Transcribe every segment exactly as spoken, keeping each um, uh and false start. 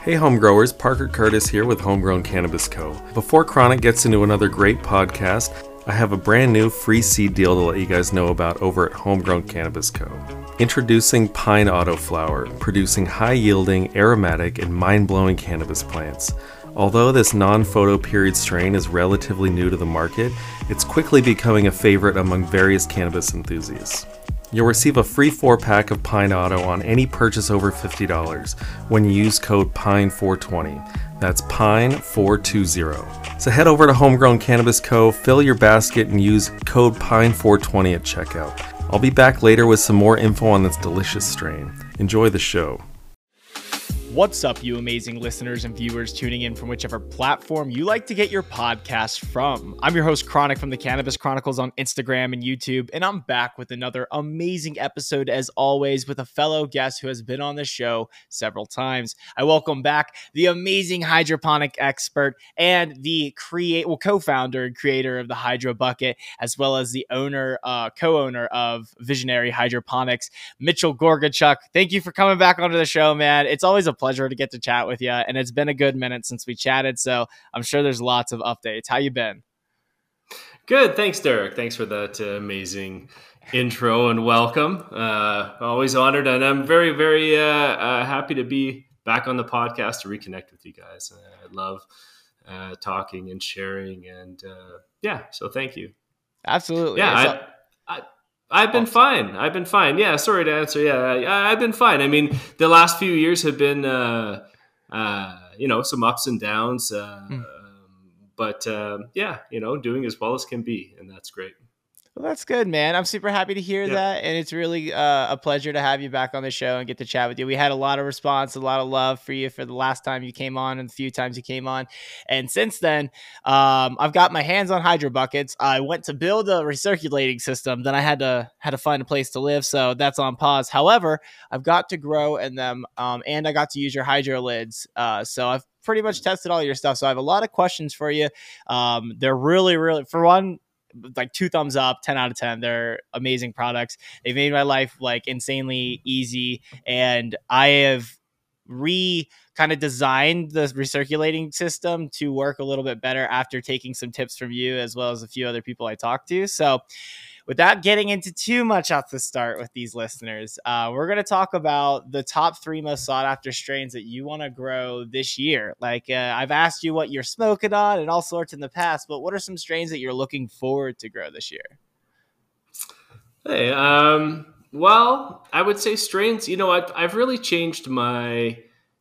Hey homegrowers, Parker Curtis here with Homegrown Cannabis Co. Before Chronic gets into another great podcast, I have a brand new free seed deal to let you guys know about over at Homegrown Cannabis Co. Introducing Pine Auto Flower, producing high-yielding, aromatic, and mind-blowing cannabis plants. Although this non-photo period strain is relatively new to the market, it's quickly becoming a favorite among various cannabis enthusiasts. You'll receive a free four-pack of Pine Auto on any purchase over fifty dollars when you use code Pine four twenty. That's Pine four twenty. So head over to Homegrown Cannabis Co., fill your basket, and use code Pine four twenty at checkout. I'll be back later with some more info on this delicious strain. Enjoy the show. What's up, you amazing listeners and viewers tuning in from whichever platform you like to get your podcast from? I'm your host, Chronic, from the Cannabis Chronicles on Instagram and YouTube, and I'm back with another amazing episode, as always, with a fellow guest who has been on the show several times. I welcome back the amazing hydroponic expert and the create, well, co-founder and creator of the Hydro Bucket, as well as the owner, uh, co-owner of Visionary Hydroponics, Mitchell Gorgachuk. Thank you for coming back onto the show, man. It's always a pleasure to get to chat with you, and it's been a good minute since we chatted, so I'm sure there's lots of updates. How you been? Good, thanks, Derek. Thanks for that uh, amazing intro and welcome. Uh, always honored, and I'm very, very uh, uh, happy to be back on the podcast to reconnect with you guys. Uh, I love uh, talking and sharing, and uh, yeah, so thank you. Absolutely. Yeah, I, I, I've been awesome. fine. I've been fine. Yeah, sorry to answer. Yeah, I, I've been fine. I mean, the last few years have been, uh, uh, you know, some ups and downs. Uh, mm. um, but, uh, yeah, you know, doing as well as can be. And that's great. Well, that's good, man. I'm super happy to hear yeah. that. And it's really uh, a pleasure to have you back on the show and get to chat with you. We had a lot of response, a lot of love for you for the last time you came on and the few times you came on. And since then, um, I've got my hands on Hydro Buckets. I went to build a recirculating system. Then I had to had to find a place to live. So that's on pause. However, I've got to grow in them. Um, and I got to use your hydro lids. Uh, so I've pretty much tested all your stuff. So I have a lot of questions for you. Um, they're really, really, for one, like two thumbs up, ten out of ten. They're amazing products. They've made my life like insanely easy. And I have re kind of designed the recirculating system to work a little bit better after taking some tips from you, as well as a few other people I talked to. So without getting into too much off the start with these listeners, uh, we're going to talk about the top three most sought after strains that you want to grow this year. Like uh, I've asked you what you're smoking on and all sorts in the past, but what are some strains that you're looking forward to grow this year? Hey, um, well, I would say strains, you know, I've, I've really changed my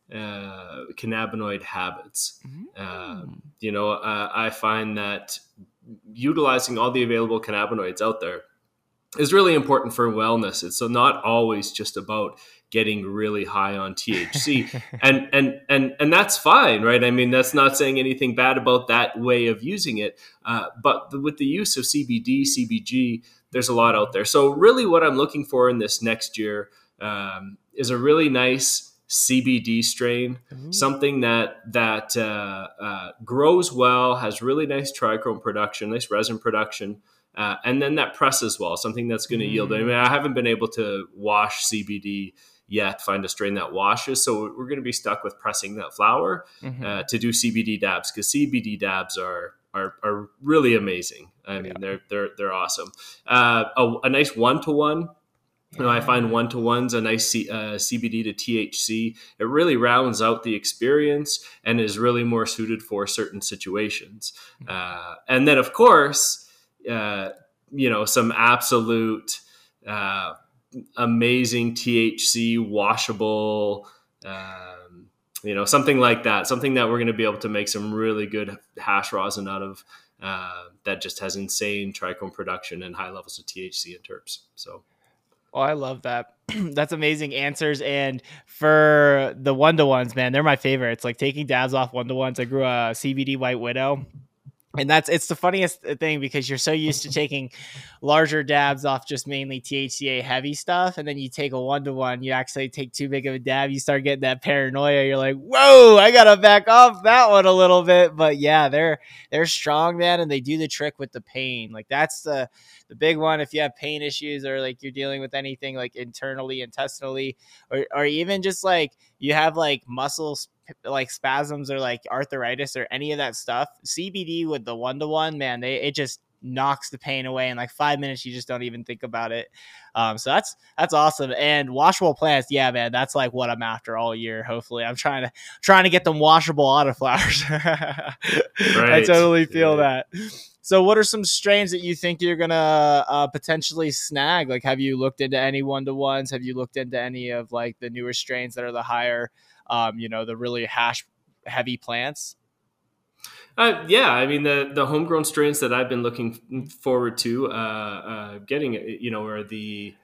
uh, cannabinoid habits. Mm-hmm. Uh, you know, uh, I find that utilizing all the available cannabinoids out there is really important for wellness. It's so not always just about getting really high on T H C and, and, and, and that's fine, right? I mean, that's not saying anything bad about that way of using it. Uh, but the, with the use of C B D, C B G, there's a lot out there. So really what I'm looking for in this next year um, is a really nice C B D strain, mm-hmm. something that that uh, uh, grows well, has really nice trichome production, nice resin production, uh, and then that presses well, something that's going to mm-hmm. yield. I mean, I haven't been able to wash C B D yet, find a strain that washes, so we're going to be stuck with pressing that flower mm-hmm. uh, to do C B D dabs, because C B D dabs are are are really amazing. I mean, yeah. they're they're they're awesome. Uh, a, a nice one to one. You know, I find one-to-ones a nice C, uh, C B D to T H C. It really rounds out the experience and is really more suited for certain situations. Uh, and then, of course, uh, you know, some absolute uh, amazing T H C washable, um, you know, something like that. Something that we're going to be able to make some really good hash rosin out of uh, that just has insane trichome production and high levels of T H C and terps. So. Oh, I love that. That's amazing answers. And for the one-to-ones, man, they're my favorites. Like taking dabs off one-to-ones. I grew a C B D White Widow. And that's, it's the funniest thing because you're so used to taking larger dabs off just mainly T H C A heavy stuff. And then you take a one-to-one, you actually take too big of a dab. You start getting that paranoia. You're like, whoa, I got to back off that one a little bit. But yeah, they're, they're strong, man. And they do the trick with the pain. Like that's the, the big one. If you have pain issues or like you're dealing with anything like internally, intestinally, or, or even just like you have like muscles like spasms or like arthritis or any of that stuff, C B D with the one to one, man, they it just knocks the pain away in like five minutes. You just don't even think about it. Um, so that's that's awesome. And washable plants, yeah, man, that's like what I'm after all year. Hopefully, I'm trying to trying to get them washable autoflowers. Right. I totally feel yeah. that. So, what are some strains that you think you're gonna uh, potentially snag? Like, have you looked into any one to ones? Have you looked into any of like the newer strains that are the higher, um, you know, the really hash heavy plants? Uh, yeah, I mean the the homegrown strains that I've been looking forward to uh, uh, getting, you know, are the,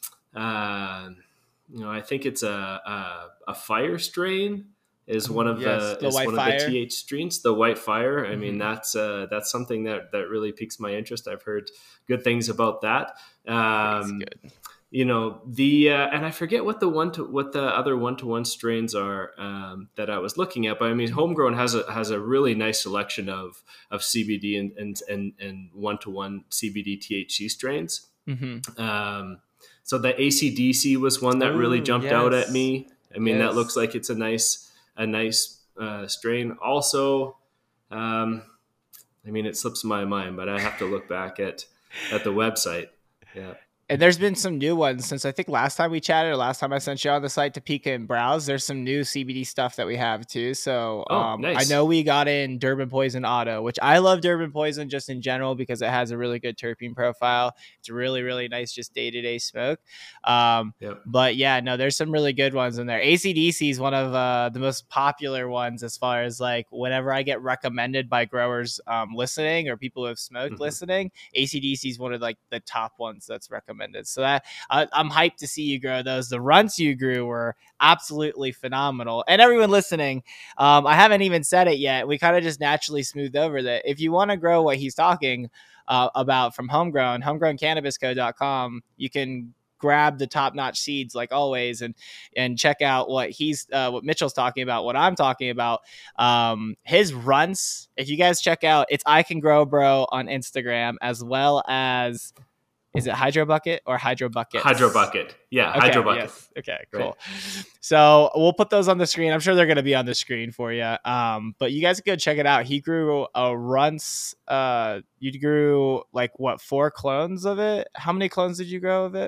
uh, you know, I think it's a a, a fire strain is one of yes, the, the is one fire. of the T H strains, the white fire. I mm-hmm. mean that's uh, that's something that that really piques my interest. I've heard good things about that. Um, good. You know the uh, and I forget what the one to what the other one to one strains are um, that I was looking at, but I mean homegrown has a has a really nice selection of of C B D and and and, and one to one C B D T H C strains. Mm-hmm. Um, so the A C D C was one that Ooh, really jumped yes. out at me. I mean yes. that looks like it's a nice a nice uh, strain. Also, um, I mean it slips my mind, but I have to look back at at the website. Yeah. And there's been some new ones since I think last time we chatted or last time I sent you on the site to peek and browse. There's some new C B D stuff that we have too. So oh, um, nice. I know we got in Durban Poison Auto, which I love Durban Poison just in general because it has a really good terpene profile. It's really, really nice just day-to-day smoke. Um, yep. But yeah, no, there's some really good ones in there. A C D C is one of uh, the most popular ones as far as like whenever I get recommended by growers um, listening or people who have smoked mm-hmm. listening, A C D C is one of like the top ones that's recommended. So that uh, I'm hyped to see you grow those. The runts you grew were absolutely phenomenal. And everyone listening, um, I haven't even said it yet. We kind of just naturally smoothed over that. If you want to grow what he's talking uh, about from Homegrown, homegrown cannabis co dot com, you can grab the top-notch seeds like always and and check out what he's uh, what Mitchell's talking about, what I'm talking about. Um, his runts, if you guys check out, it's I Can Grow Bro on Instagram, as well as is it Hydro Bucket or Hydro Bucket? Hydro Bucket. Yeah, okay, Hydro Bucket. Yes. Okay, cool. Right. So we'll put those on the screen. I'm sure they're going to be on the screen for you. Um, but you guys go check it out. He grew a runts. Uh, you grew like what, four clones of it? How many clones did you grow of it?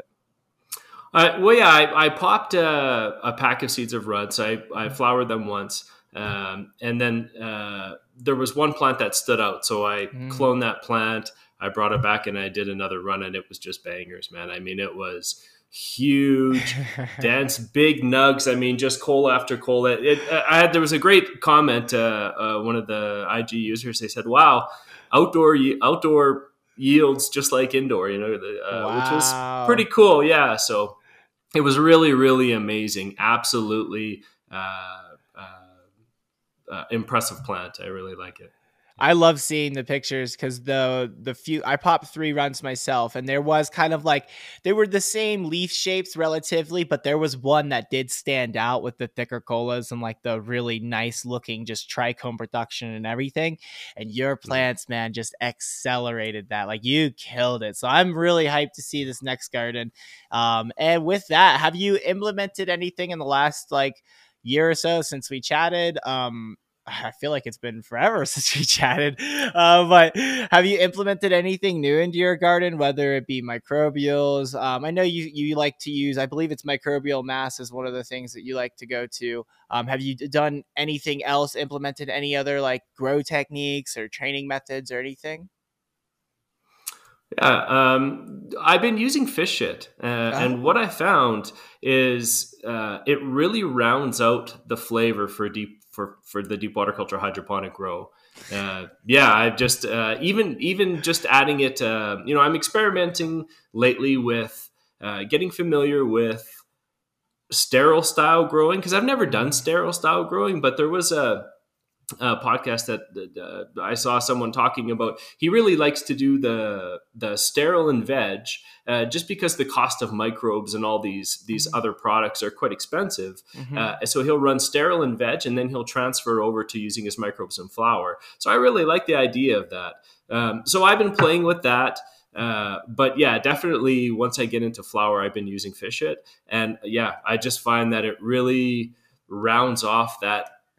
Uh, well, yeah, I, I popped a, a pack of seeds of runts. I, I flowered them once. Um, and then uh, there was one plant that stood out. So I mm. cloned that plant. I brought it back and I did another run and it was just bangers, man. I mean, it was huge, dense, big nugs. I mean, just coal after coal. It, it, I had, there was a great comment. Uh, uh, one of the I G users, they said, wow, outdoor, outdoor yields just like indoor, you know, uh, wow. which was pretty cool. Yeah. So it was really, really amazing. Absolutely uh, uh, uh, impressive plant. I really like it. I love seeing the pictures because the the few I popped three runs myself, and there was kind of like they were the same leaf shapes relatively, but there was one that did stand out with the thicker colas and like the really nice looking just trichome production and everything. And your plants, man, just accelerated that. Like you killed it. So I'm really hyped to see this next garden. Um, and with that, have you implemented anything in the last like year or so since we chatted? Um, I feel like it's been forever since we chatted, uh, but have you implemented anything new into your garden, whether it be microbials? Um, I know you, you like to use, I believe it's microbial mass is one of the things that you like to go to. Um, have you done anything else, implemented any other like grow techniques or training methods or anything? Yeah, um, I've been using fish shit, uh, oh. and what I found is uh, it really rounds out the flavor for deep for for the deep water culture hydroponic grow. Uh, yeah, I've just uh, even even just adding it. Uh, you know, I'm experimenting lately with uh, getting familiar with sterile style growing because I've never done sterile style growing, but there was a. Uh, podcast that uh, I saw someone talking about. He really likes to do the the sterile and veg, uh, just because the cost of microbes and all these these other products are quite expensive. Mm-hmm. Uh, so he'll run sterile and veg, and then he'll transfer over to using his microbes and flower. So I really like the idea of that. Um, so I've been playing with that. Uh, but yeah, definitely once I get into flower, I've been using fish it, and yeah, I just find that it really rounds off that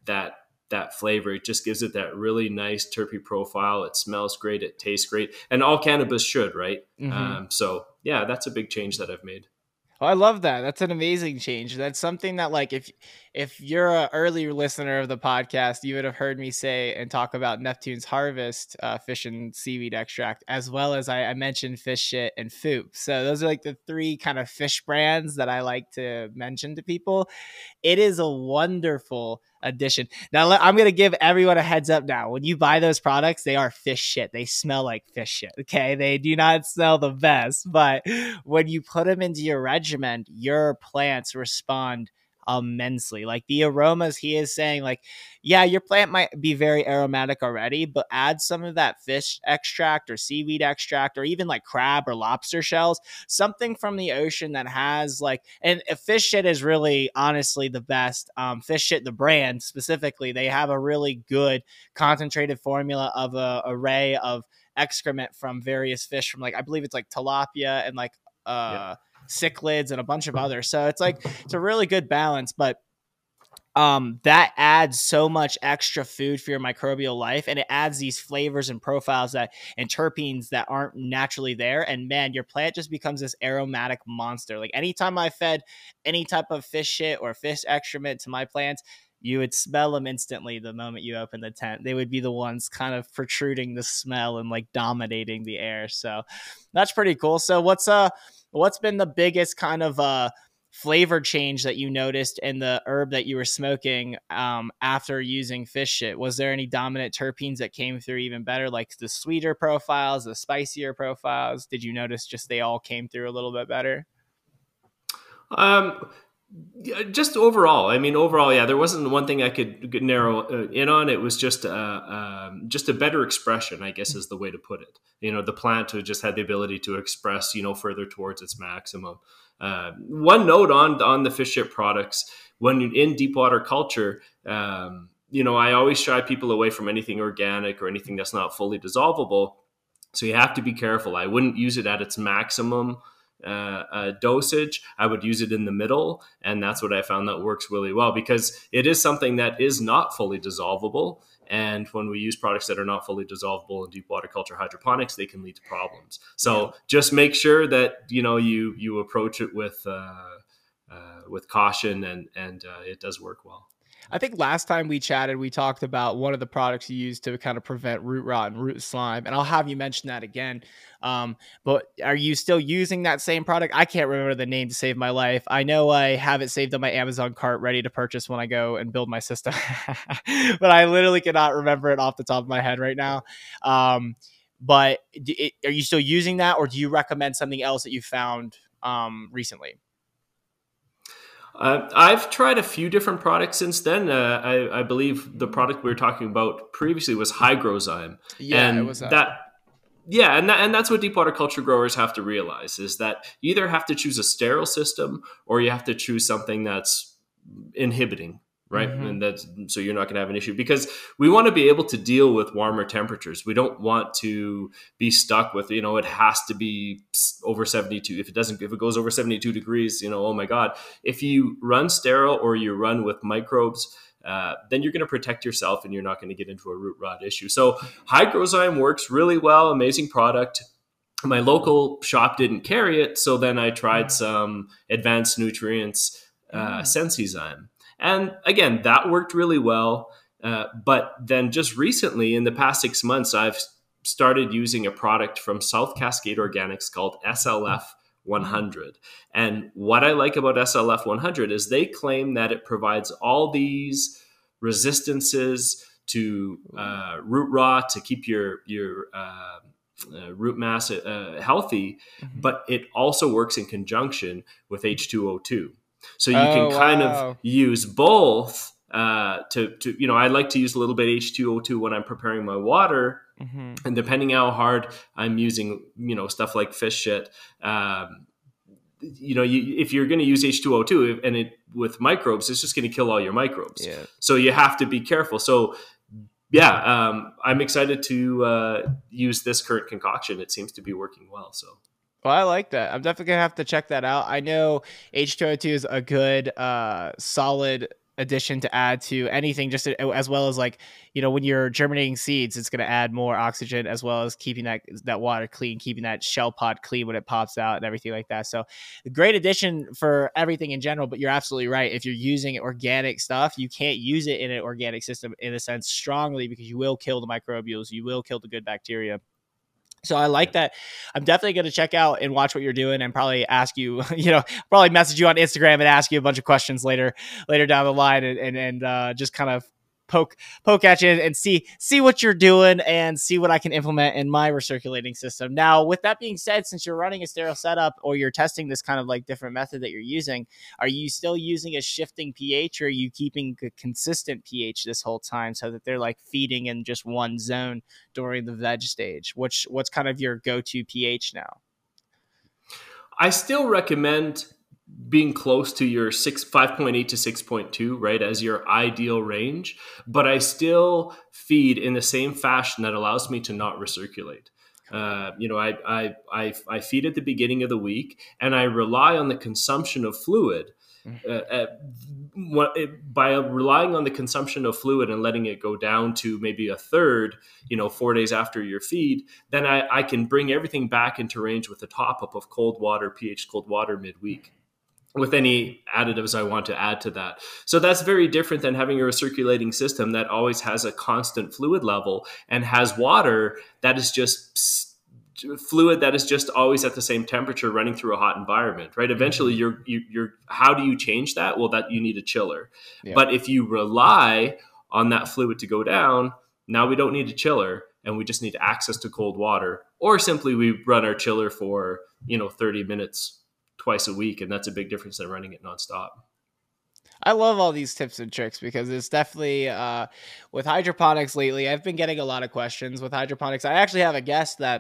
that that flavor. It just gives it that really nice terpene profile. It smells great. It tastes great. And all cannabis should, right? Mm-hmm. Um, so yeah, that's a big change that I've made. Oh, I love that. That's an amazing change. That's something that, like, if if you're an early listener of the podcast, you would have heard me say and talk about Neptune's Harvest uh, fish and seaweed extract, as well as I, I mentioned Fish Shit and Foop. So those are like the three kind of fish brands that I like to mention to people. It is a wonderful addition. Now, I'm going to give everyone a heads up now. When you buy those products, they are fish shit. They smell like fish shit, okay? They do not smell the best, but when you put them into your regimen, your plants respond immensely. Like the aromas, he is saying, like, yeah, your plant might be very aromatic already, but add some of that fish extract or seaweed extract, or even like crab or lobster shells, something from the ocean that has like, and Fish Shit is really honestly the best. Um, Fish Shit, the brand specifically, they have a really good concentrated formula of a array of excrement from various fish, from like, I believe it's like tilapia and like, uh, yeah. cichlids and a bunch of others. So it's like, it's a really good balance, but um, that adds so much extra food for your microbial life, and it adds these flavors and profiles that and terpenes that aren't naturally there. And man, your plant just becomes this aromatic monster. Like anytime I fed any type of fish shit or fish excrement to my plants, you would smell them instantly the moment you open the tent. They would be the ones kind of protruding the smell and like dominating the air. So that's pretty cool. So what's uh what's been the biggest kind of uh flavor change that you noticed in the herb that you were smoking um after using Fish Shit? Was there any dominant terpenes that came through even better, like the sweeter profiles, the spicier profiles? Did you notice just they all came through a little bit better? Um Just overall, I mean, overall, yeah, there wasn't one thing I could, could narrow uh, in on. It was just uh, um, just a better expression, I guess, is the way to put it. You know, the plant just had the ability to express, you know, further towards its maximum. Uh, one note on on the Fish Shit products: when you're in deep water culture, um, you know, I always shy people away from anything organic or anything that's not fully dissolvable. So you have to be careful. I wouldn't use it at its maximum Uh, uh, dosage. I would use it in the middle, and that's what I found that works really well, because it is something that is not fully dissolvable, and when we use products that are not fully dissolvable in deep water culture hydroponics, they can lead to problems. So yeah. Just make sure that you know you you approach it with uh, uh, with caution, and and uh, it does work well. I think last time we chatted, we talked about one of the products you use to kind of prevent root rot and root slime. And I'll have you mention that again. Um, but are you still using that same product? I can't remember the name to save my life. I know I have it saved on my Amazon cart, ready to purchase when I go and build my system. But I literally cannot remember it off the top of my head right now. Um, but it, are you still using that, or do you recommend something else that you found um, recently? Uh, I've tried a few different products since then. Uh, I, I believe the product we were talking about previously was Hygrozyme. Yeah, and it was that. that. Yeah, and that, and that's what deep water culture growers have to realize, is that you either have to choose a sterile system or you have to choose something that's inhibiting, right? Mm-hmm. And that's so you're not going to have an issue, because we want to be able to deal with warmer temperatures. We don't want to be stuck with, you know, it has to be over seventy-two. If it doesn't, if it goes over seventy-two degrees, you know, oh my God. If you run sterile or you run with microbes, uh, then you're going to protect yourself and you're not going to get into a root rot issue. So Hygrozyme works really well. Amazing product. My local shop didn't carry it, so then I tried some Advanced Nutrients uh, Sensizyme. And again, that worked really well. Uh, but then just recently, in the past six months, I've started using a product from South Cascade Organics called S L F one hundred. And what I like about S L F one hundred is they claim that it provides all these resistances to uh, root rot, to keep your, your uh, uh, root mass uh, healthy, mm-hmm. but it also works in conjunction with H two O two. So you can oh, kind wow. of use both uh, to, to, you know, I like to use a little bit H two O two when I'm preparing my water. Mm-hmm. And depending how hard I'm using, you know, stuff like Fish Shit, um, you know, you, if you're going to use H two O two and it with microbes, it's just going to kill all your microbes. Yeah. So you have to be careful. So yeah, um, I'm excited to uh, use this current concoction. It seems to be working well. So. Well, I like that. I'm definitely going to have to check that out. I know H two O two is a good, uh, solid addition to add to anything, just as well as like, you know, when you're germinating seeds, it's going to add more oxygen as well as keeping that that water clean, keeping that shell pod clean when it pops out and everything like that. So a great addition for everything in general, but you're absolutely right. If you're using organic stuff, you can't use it in an organic system in a sense strongly, because you will kill the microbials, you will kill the good bacteria. So I like that. I'm definitely going to check out and watch what you're doing, and probably ask you, you know, probably message you on Instagram and ask you a bunch of questions later, later down the line, and, and, and uh, just kind of poke, poke at you and see, see what you're doing and see what I can implement in my recirculating system. Now, with that being said, since you're running a sterile setup, or you're testing this kind of like different method that you're using, are you still using a shifting pH, or are you keeping a consistent pH this whole time so that they're like feeding in just one zone during the veg stage? Which, what's kind of your go-to pH now? I still recommend being close to your six, five point eight to six point two, right, as your ideal range. But I still feed in the same fashion that allows me to not recirculate. Uh, you know, I, I, I, I feed at the beginning of the week, and I rely on the consumption of fluid. Uh, uh, what, it, by relying on the consumption of fluid and letting it go down to maybe a third, you know, four days after your feed, then I, I can bring everything back into range with the top up of cold water, pH cold water midweek, with any additives I want to add to that. So that's very different than having a recirculating system that always has a constant fluid level and has water that is just fluid that is just always at the same temperature running through a hot environment, right? Eventually you're, you, you're, how do you change that? Well, that you need a chiller. Yeah. But if you rely on that fluid to go down, now we don't need a chiller, and we just need access to cold water, or simply we run our chiller for, you know, thirty minutes twice a week, and that's a big difference than running it nonstop. I love all these tips and tricks, because it's definitely uh, with hydroponics lately, I've been getting a lot of questions with hydroponics. I actually have a guest that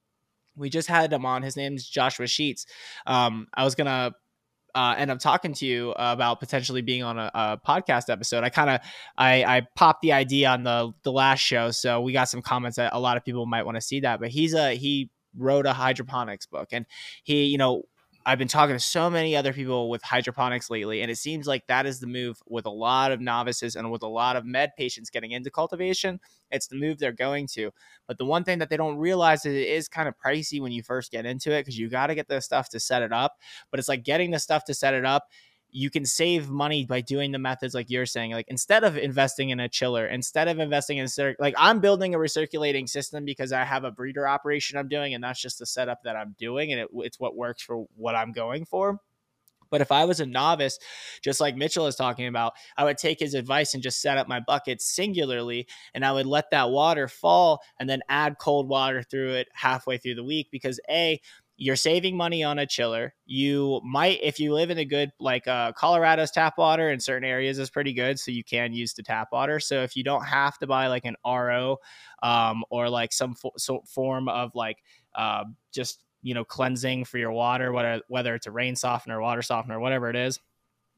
we just had him on. His name's Joshua Sheets. Um, I was going to uh, end up talking to you about potentially being on a, a podcast episode. I kind of, I, I popped the idea on the, the last show. So we got some comments that a lot of people might want to see that, but he's a, he wrote a hydroponics book, and he, you know, I've been talking to so many other people with hydroponics lately, and it seems like that is the move with a lot of novices and with a lot of med patients getting into cultivation. It's the move they're going to. But the one thing that they don't realize is it is kind of pricey when you first get into it, because you got to get the stuff to set it up. But it's like getting the stuff to set it up. You can save money by doing the methods like you're saying. Like, instead of investing in a chiller, instead of investing in, like, I'm building a recirculating system because I have a breeder operation I'm doing, and that's just the setup that I'm doing, and it, it's what works for what I'm going for. But if I was a novice, just like Mitchell is talking about, I would take his advice and just set up my buckets singularly, and I would let that water fall and then add cold water through it halfway through the week, because A, you're saving money on a chiller. You might, if you live in a good, like uh, Colorado's tap water in certain areas is pretty good, so you can use the tap water. So if you don't have to buy like an R O um, or like some fo- so form of like uh, just, you know, cleansing for your water, whether, whether it's a rain softener, water softener, whatever it is.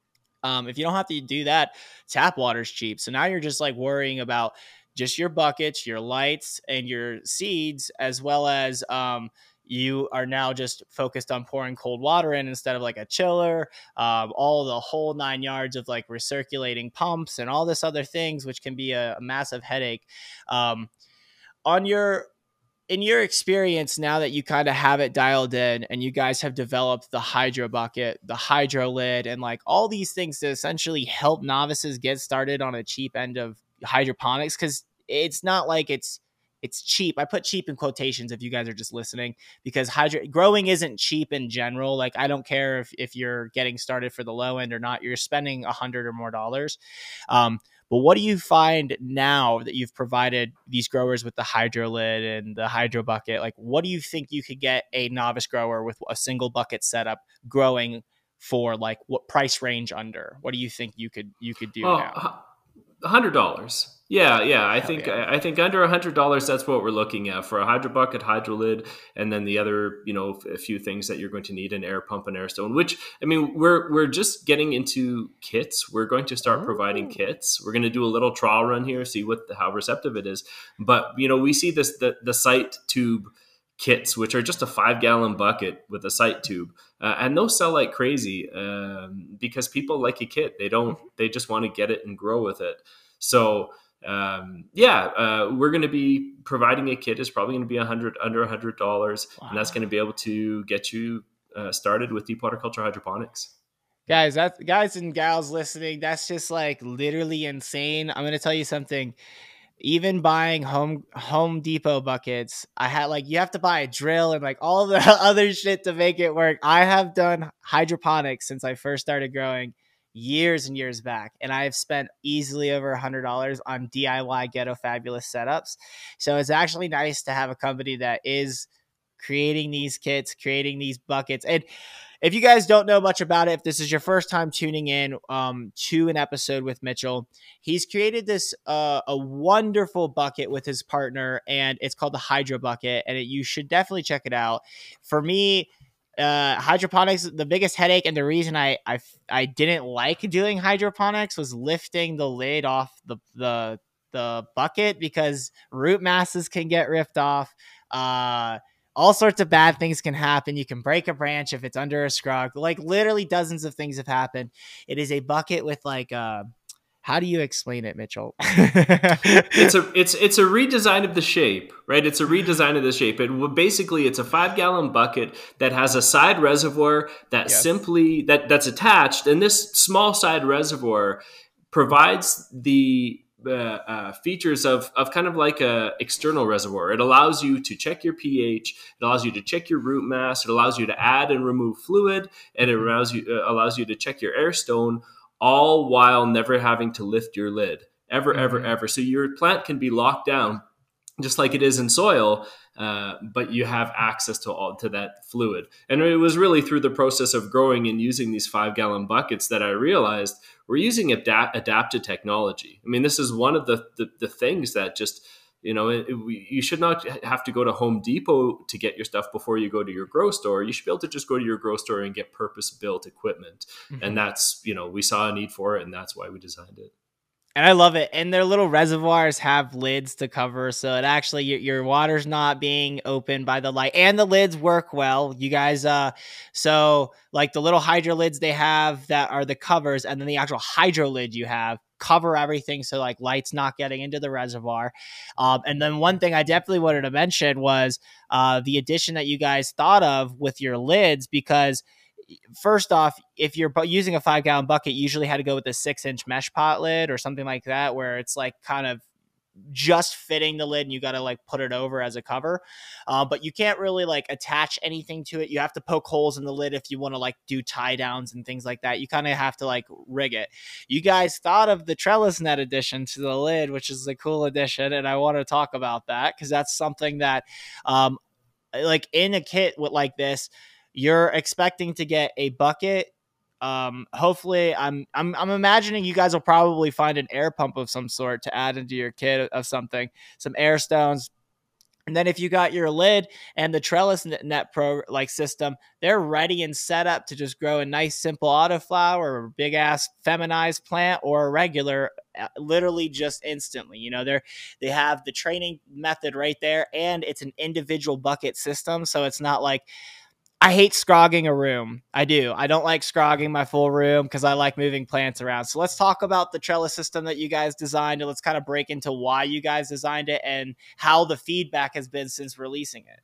Um, if you don't have to do that, tap water's cheap. So now you're just like worrying about just your buckets, your lights, and your seeds, as well as, um, you are now just focused on pouring cold water in instead of like a chiller, um, all the whole nine yards of like recirculating pumps and all this other things, which can be a, a massive headache. Um, on your, in your experience, now that you kind of have it dialed in and you guys have developed the hydro bucket, the hydro lid, and like all these things to essentially help novices get started on a cheap end of hydroponics, because it's not like it's, It's cheap. I put cheap in quotations if you guys are just listening, because hydro growing isn't cheap in general. Like, I don't care if, if you're getting started for the low end or not, you're spending a hundred or more dollars. Um, but what do you find now that you've provided these growers with the hydro lid and the hydro bucket? Like, what do you think you could get a novice grower with a single bucket setup growing for? Like, what price range under? What do you think you could, you could do oh, now? A hundred dollars. Yeah, yeah. I Hell think yeah. I think under a hundred dollars, that's what we're looking at for a hydro bucket, hydro lid, and then the other, you know, a few things that you're going to need: an air pump, an air stone. Which, I mean, we're we're just getting into kits. We're going to start oh. providing kits. We're going to do a little trial run here, see what how receptive it is. But you know, we see this the the Site tube kits, which are just a five gallon bucket with a sight tube. Uh, and those sell like crazy um, because people like a kit. They don't, they just want to get it and grow with it. So um, yeah, uh, we're going to be providing a kit is probably going to be a hundred, under a hundred dollars. Wow. And that's going to be able to get you uh, started with deep water culture hydroponics. Guys, that's guys and gals listening. That's just like literally insane. I'm going to tell you something. Even buying home Home Depot buckets, I had like, you have to buy a drill and like all the other shit to make it work. I have done hydroponics since I first started growing years and years back. And I've spent easily over a hundred dollars on D I Y Ghetto Fabulous setups. So it's actually nice to have a company that is creating these kits, creating these buckets. And if you guys don't know much about it, if this is your first time tuning in um, to an episode with Mitchell, he's created this uh, a wonderful bucket with his partner, and it's called the Hydro Bucket, and it, you should definitely check it out. For me, uh, hydroponics, the biggest headache and the reason I, I I didn't like doing hydroponics was lifting the lid off the the the bucket because root masses can get ripped off. Uh, All sorts of bad things can happen. You can break a branch if it's under a scrog. Like literally dozens of things have happened. It is a bucket with like, uh, how do you explain it, Mitchell? it's a it's it's a redesign of the shape, right? It's a redesign of the shape. It basically it's a five gallon bucket that has a side reservoir that yes. simply that that's attached, and this small side reservoir provides the Uh, uh, features of of kind of like a external reservoir. It allows you to check your pH. It allows you to check your root mass. It allows you to add and remove fluid, and it allows you uh, allows you to check your air stone, all while never having to lift your lid ever, mm-hmm. ever, ever. So your plant can be locked down, just like it is in soil, uh, but you have access to all to that fluid. And it was really through the process of growing and using these five gallon buckets that I realized we're using adapt, adapted technology. I mean, this is one of the the, the things that just, you know, it, it, you should not have to go to Home Depot to get your stuff before you go to your grow store. You should be able to just go to your grow store and get purpose-built equipment. Mm-hmm. And that's, you know, we saw a need for it, and that's why we designed it. And I love it. And their little reservoirs have lids to cover. So it actually, your, your water's not being opened by the light, and the lids work well. You guys, uh, so like the little hydro lids they have that are the covers, and then the actual hydro lid you have cover everything. So like light's not getting into the reservoir. Um, and then one thing I definitely wanted to mention was uh, the addition that you guys thought of with your lids, because first off, if you're using a five gallon bucket, you usually had to go with a six inch mesh pot lid or something like that, where it's like kind of just fitting the lid and you got to like put it over as a cover. Uh, but you can't really like attach anything to it. You have to poke holes in the lid if you want to like do tie downs and things like that. You kind of have to like rig it. You guys thought of the trellis net addition to the lid, which is a cool addition. And I want to talk about that because that's something that um, like in a kit with like this, you're expecting to get a bucket. Um, hopefully I'm, I'm, I'm imagining you guys will probably find an air pump of some sort to add into your kit of something, some air stones. And then if you got your lid and the trellis net pro like system, they're ready and set up to just grow a nice, simple autoflower or a big ass feminized plant or a regular, literally just instantly. You know, they're, they have the training method right there, and it's an individual bucket system. So it's not like, I hate scrogging a room. I do. I don't like scrogging my full room because I like moving plants around. So let's talk about the trellis system that you guys designed, and let's kind of break into why you guys designed it and how the feedback has been since releasing it.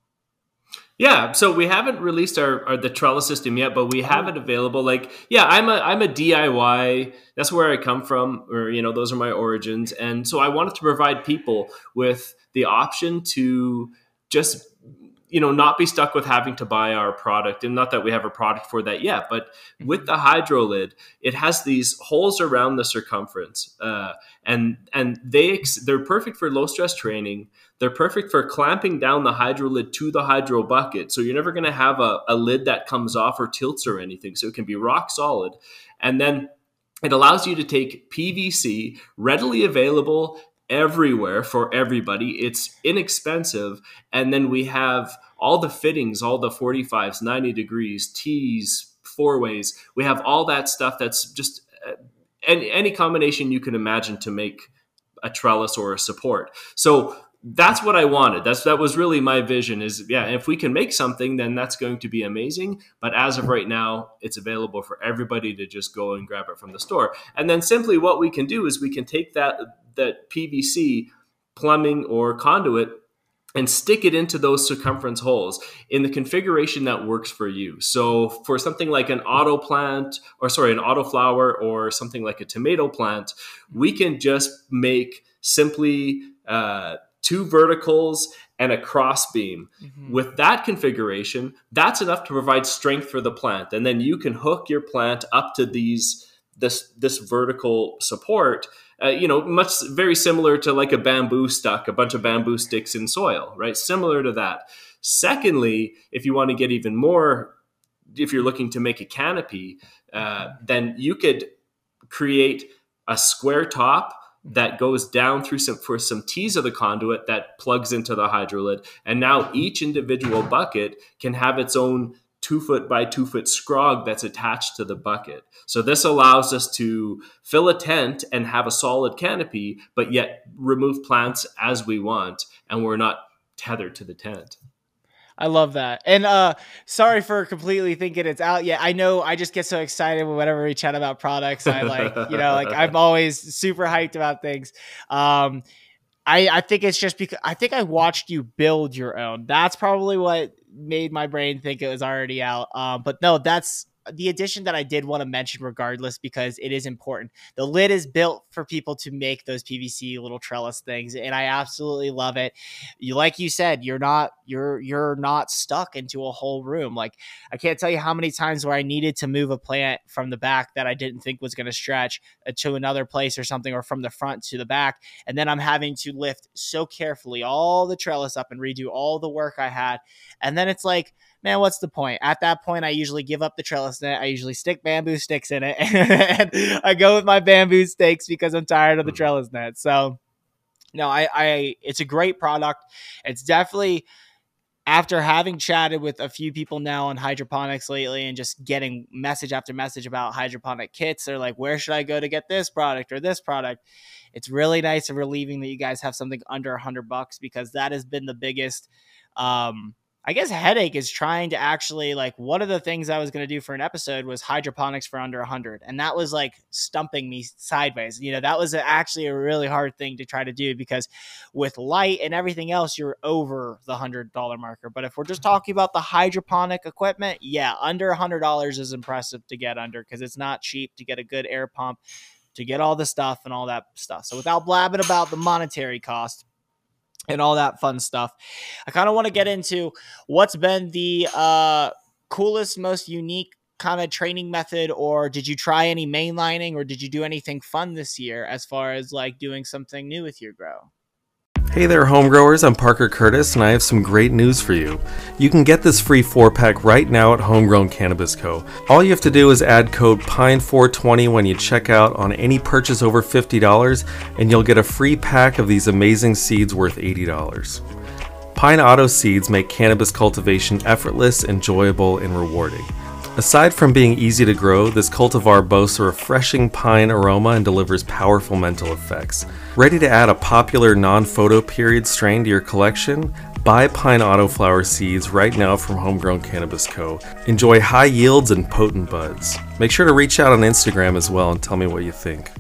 Yeah, so we haven't released our, our the trellis system yet, but we have it available. Like, yeah, I'm a I'm a D I Y. That's where I come from, or you know, those are my origins, and so I wanted to provide people with the option to just, you know, not be stuck with having to buy our product. And not that we have a product for that yet, but with the hydro lid, it has these holes around the circumference, uh, and and they they're perfect for low stress training. They're perfect for clamping down the hydro lid to the hydro bucket. So you're never going to have a, a lid that comes off or tilts or anything. So it can be rock solid. And then it allows you to take P V C, readily available everywhere for everybody. It's inexpensive. And then we have all the fittings, all the forty-fives, ninety degrees, T's, four ways. We have all that stuff that's just uh, any, any combination you can imagine to make a trellis or a support. So that's what I wanted. That's that was really my vision. Is yeah, if we can make something, then that's going to be amazing. But as of right now, it's available for everybody to just go and grab it from the store. And then simply what we can do is we can take that that P V C plumbing or conduit and stick it into those circumference holes in the configuration that works for you. So for something like an auto plant, or sorry, an autoflower, or something like a tomato plant, we can just make simply uh, two verticals and a cross beam. Mm-hmm. With that configuration, that's enough to provide strength for the plant. And then you can hook your plant up to these this this vertical support. Uh, you know, much very similar to like a bamboo stuck, a bunch of bamboo sticks in soil, right? Similar to that. Secondly, if you want to get even more, if you're looking to make a canopy, uh, then you could create a square top that goes down through some for some T's of the conduit that plugs into the hydrolid. And now each individual bucket can have its own two foot by two foot scrog that's attached to the bucket. So this allows us to fill a tent and have a solid canopy, but yet remove plants as we want. And we're not tethered to the tent. I love that. And uh, sorry for completely thinking it's out yet. I know I just get so excited whenever we chat about products. I like, you know, like I'm always super hyped about things. Um, I, I think it's just because I think I watched you build your own. That's probably what made my brain think it was already out. Um, but no, that's the addition that I did want to mention regardless, because it is important. The lid is built for people to make those P V C little trellis things. And I absolutely love it. You, like you said, you're not, you're, you're not stuck into a whole room. Like I can't tell you how many times where I needed to move a plant from the back that I didn't think was going to stretch uh, to another place or something, or from the front to the back. And then I'm having to lift so carefully all the trellis up and redo all the work I had. And then it's like, man, what's the point? At that point, I usually give up the trellis net. I usually stick bamboo sticks in it. And I go with my bamboo stakes because I'm tired of the trellis net. So, no, I, I, it's a great product. It's definitely, after having chatted with a few people now on hydroponics lately and just getting message after message about hydroponic kits, they're like, where should I go to get this product or this product? It's really nice and relieving that you guys have something under a hundred bucks, because that has been the biggest, um, I guess headache is trying to actually, like, one of the things I was going to do for an episode was hydroponics for under a hundred. And that was like stumping me sideways. You know, that was actually a really hard thing to try to do, because with light and everything else, you're over the hundred dollar marker. But if we're just talking about the hydroponic equipment, yeah, under a hundred dollars is impressive to get under, because it's not cheap to get a good air pump, to get all the stuff and all that stuff. So without blabbing about the monetary cost and all that fun stuff, I kind of want to get into what's been the uh, coolest, most unique kind of training method, or did you try any mainlining, or did you do anything fun this year as far as like doing something new with your grow? Hey there, home growers. I'm Parker Curtis, and I have some great news for you. You can get this free four-pack right now at Homegrown Cannabis Co. All you have to do is add code Pine four twenty when you check out on any purchase over fifty dollars, and you'll get a free pack of these amazing seeds worth eighty dollars. Pine Auto seeds make cannabis cultivation effortless, enjoyable, and rewarding. Aside from being easy to grow, this cultivar boasts a refreshing pine aroma and delivers powerful mental effects. Ready to add a popular non-photo period strain to your collection? Buy Pine Autoflower seeds right now from Homegrown Cannabis Co. Enjoy high yields and potent buds. Make sure to reach out on Instagram as well and tell me what you think.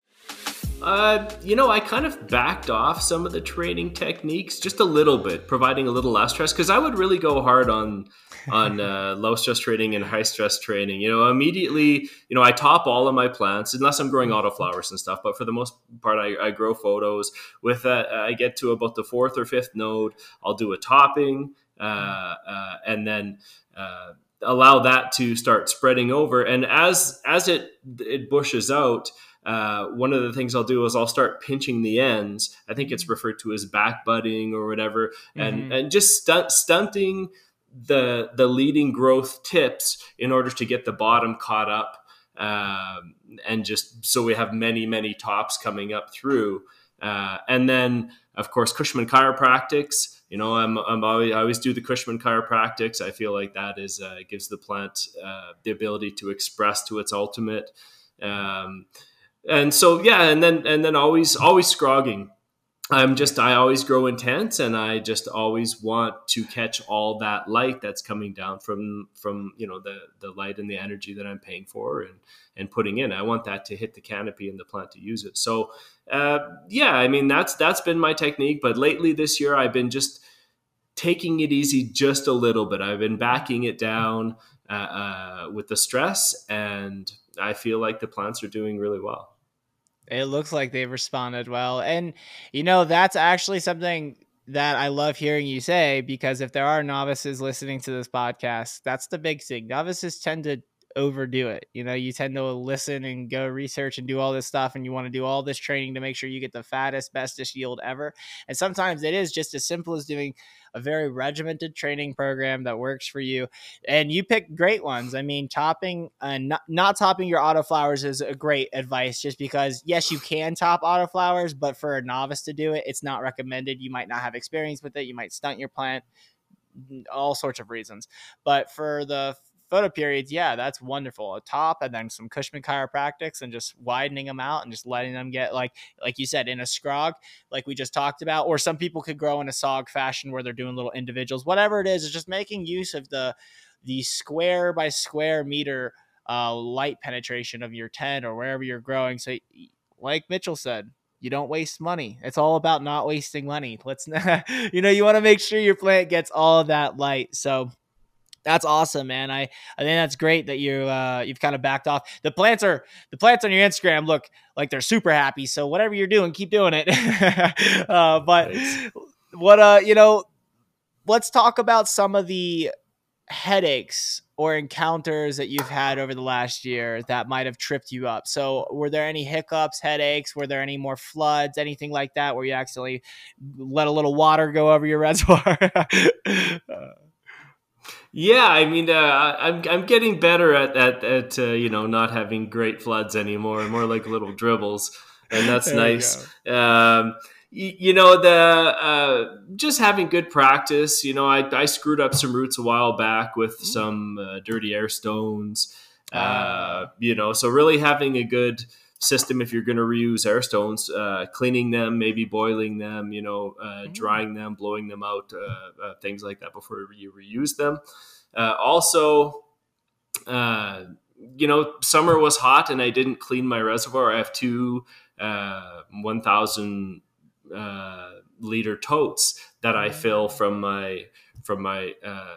Uh, you know, I kind of backed off some of the training techniques just a little bit, providing a little less stress, because I would really go hard on on uh, low stress training and high stress training. You know, immediately, you know, I top all of my plants, unless I'm growing autoflowers and stuff. But for the most part, I, I grow photos. With that, I get to about the fourth or fifth node, I'll do a topping, uh, uh, and then uh, allow that to start spreading over. And as as it it bushes out, Uh, one of the things I'll do is I'll start pinching the ends. I think it's referred to as back budding or whatever, and mm-hmm. and just stunt, stunting the the leading growth tips in order to get the bottom caught up, um, and just so we have many many tops coming up through. Uh, and then of course Cushman chiropractics. You know, I'm I'm always I always do the Cushman chiropractics. I feel like that is uh, gives the plant uh, the ability to express to its ultimate. Um, And so, yeah, and then and then always always scrogging. I'm just, I always grow intense, and I just always want to catch all that light that's coming down from, from, you know, the, the light and the energy that I'm paying for and, and putting in. I want that to hit the canopy and the plant to use it. So, uh, yeah, I mean, that's, that's been my technique. But lately this year, I've been just taking it easy just a little bit. I've been backing it down uh, uh, with the stress, and I feel like the plants are doing really well. It looks like they've responded well. And, you know, that's actually something that I love hearing you say, because if there are novices listening to this podcast, that's the big thing. Novices tend to overdo it. You know, you tend to listen and go research and do all this stuff, and you want to do all this training to make sure you get the fattest, bestest yield ever. And sometimes it is just as simple as doing a very regimented training program that works for you. And you pick great ones. I mean, topping and uh, not, not topping your autoflowers is a great advice, just because, yes, you can top autoflowers, but for a novice to do it, it's not recommended. You might not have experience with it. You might stunt your plant, all sorts of reasons. But for the photoperiods, yeah, that's wonderful. A top and then some Cushman chiropractics and just widening them out and just letting them get, like like you said, in a scrog, like we just talked about. Or some people could grow in a sog fashion where they're doing little individuals. Whatever it is, is just making use of the the square by square meter uh, light penetration of your tent or wherever you're growing. So like Mitchell said, you don't waste money. It's all about not wasting money. Let's not, you know, you want to make sure your plant gets all of that light. So that's awesome, man. I, I think that's great that you uh, you've kind of backed off. The plants are the plants on your Instagram look like they're super happy. So whatever you're doing, keep doing it. uh, but Thanks. what uh you know, let's talk about some of the headaches or encounters that you've had over the last year that might have tripped you up. So were there any hiccups, headaches? Were there any more floods, anything like that, where you accidentally let a little water go over your reservoir? Yeah, I mean, uh, I'm I'm getting better at at, at uh, you know, not having great floods anymore, more like little dribbles, and that's there nice. Um, you, you know, the uh, just having good practice. You know, I, I screwed up some roots a while back with mm-hmm. some uh, dirty air stones. Uh, uh, you know, so really having a good system if you're going to reuse air stones, uh, cleaning them, maybe boiling them, you know, uh, mm-hmm. drying them, blowing them out, uh, uh, things like that before you reuse them. Uh, also, uh, you know, summer was hot and I didn't clean my reservoir. I have two uh, one thousand uh, liter totes that I fill from my from my uh,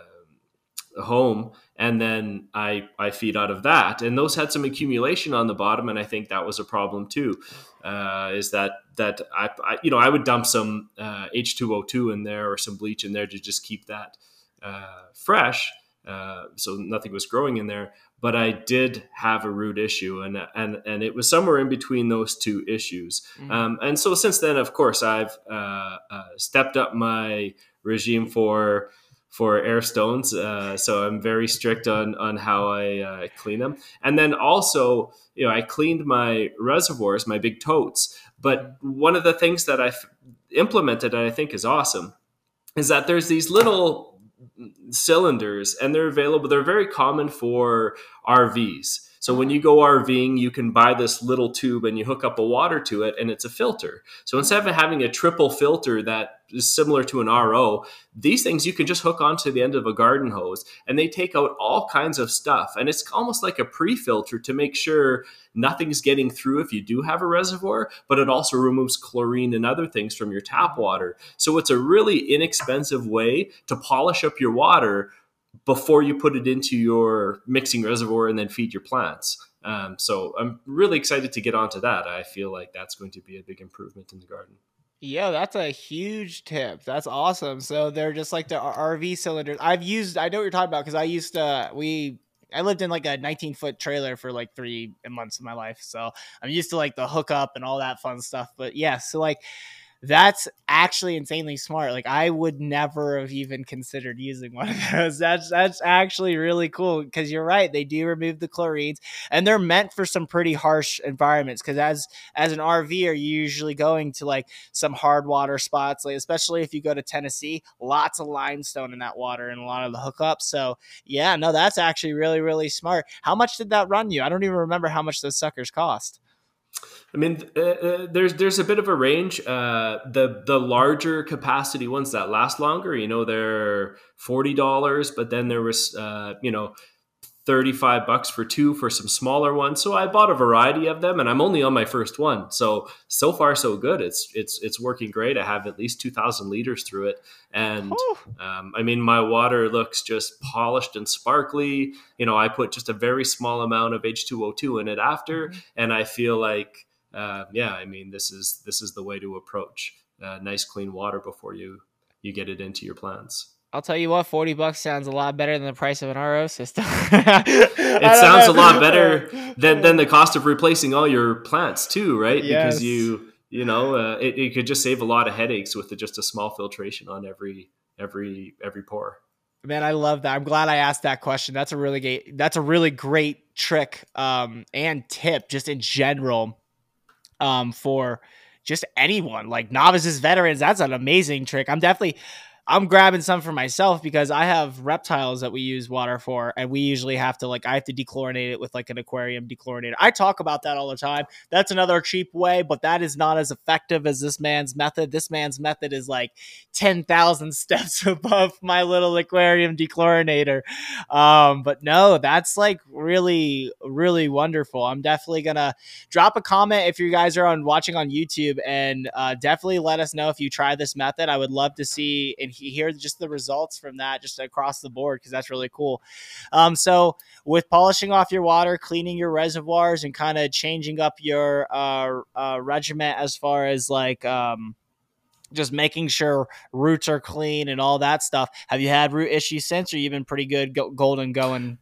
home, and then I, I feed out of that. And those had some accumulation on the bottom, and I think that was a problem too. Uh, is that that I, I you know I would dump some uh, H two O two in there or some bleach in there to just keep that uh, fresh, uh, so nothing was growing in there. But I did have a root issue, and and and it was somewhere in between those two issues. Mm-hmm. Um, and so since then, of course, I've uh, uh, stepped up my regime for. for air stones. Uh, so I'm very strict on, on how I uh, clean them. And then also, you know, I cleaned my reservoirs, my big totes. But one of the things that I've implemented that I think is awesome is that there's these little cylinders, and they're available. They're very common for R Vs. So when you go RVing, you can buy this little tube and you hook up a water to it, and it's a filter. So instead of having a triple filter that is similar to an R O, these things you can just hook onto the end of a garden hose, and they take out all kinds of stuff. And it's almost like a pre-filter to make sure nothing's getting through if you do have a reservoir, but it also removes chlorine and other things from your tap water. So it's a really inexpensive way to polish up your water before you put it into your mixing reservoir and then feed your plants. Um, so I'm really excited to get onto that. I feel like that's going to be a big improvement in the garden. Yeah, that's a huge tip. That's awesome. So they're just like the R V cylinders. I've used, I know what you're talking about, because I used to, we, I lived in like a nineteen foot trailer for like three months of my life. So I'm used to like the hookup and all that fun stuff. But yeah, so like, that's actually insanely smart. Like I would never have even considered using one of those. That's that's actually really cool, because you're right. They do remove the chlorines, and they're meant for some pretty harsh environments. Because as as an R V, are you usually going to like some hard water spots, like especially if you go to Tennessee, lots of limestone in that water and a lot of the hookups. So yeah, no, that's actually really, really smart. How much did that run you? I don't even remember how much those suckers cost. I mean, uh, uh, there's there's a bit of a range. Uh, the the larger capacity ones that last longer, you know, they're forty dollars, but then there was, uh, you know, thirty-five bucks for two for some smaller ones. So I bought a variety of them, and I'm only on my first one. So so far so good. It's it's it's working great. I have at least two thousand liters through it, and um, I mean, my water looks just polished and sparkly. You know, I put just a very small amount of H two O two in it after, mm-hmm. and I feel like. Uh, yeah, I mean, this is this is the way to approach uh, nice, clean water before you you get it into your plants. I'll tell you what, forty bucks sounds a lot better than the price of an R O system. It sounds know. a lot better than, than the cost of replacing all your plants too, right? Yes. Because you you know uh, it, it could just save a lot of headaches with the, just a small filtration on every every every pour. Man, I love that. I'm glad I asked that question. That's a really great. That's a really great trick um, and tip, just in general. Um, for just anyone, like novices, veterans. That's an amazing trick. I'm definitely, I'm grabbing some for myself because I have reptiles that we use water for, and we usually have to like, I have to dechlorinate it with like an aquarium dechlorinator. I talk about that all the time. That's another cheap way, but that is not as effective as this man's method. This man's method is like ten thousand steps above my little aquarium dechlorinator. Um, but no, that's like really, really wonderful. I'm definitely going to drop a comment if you guys are on watching on YouTube, and uh, definitely let us know if you try this method. I would love to see and hear just the results from that just across the board, because that's really cool. Um, so with polishing off your water, cleaning your reservoirs, and kind of changing up your uh, uh, regiment as far as like um, just making sure roots are clean and all that stuff, have you had root issues since, or you've been pretty good go- golden going?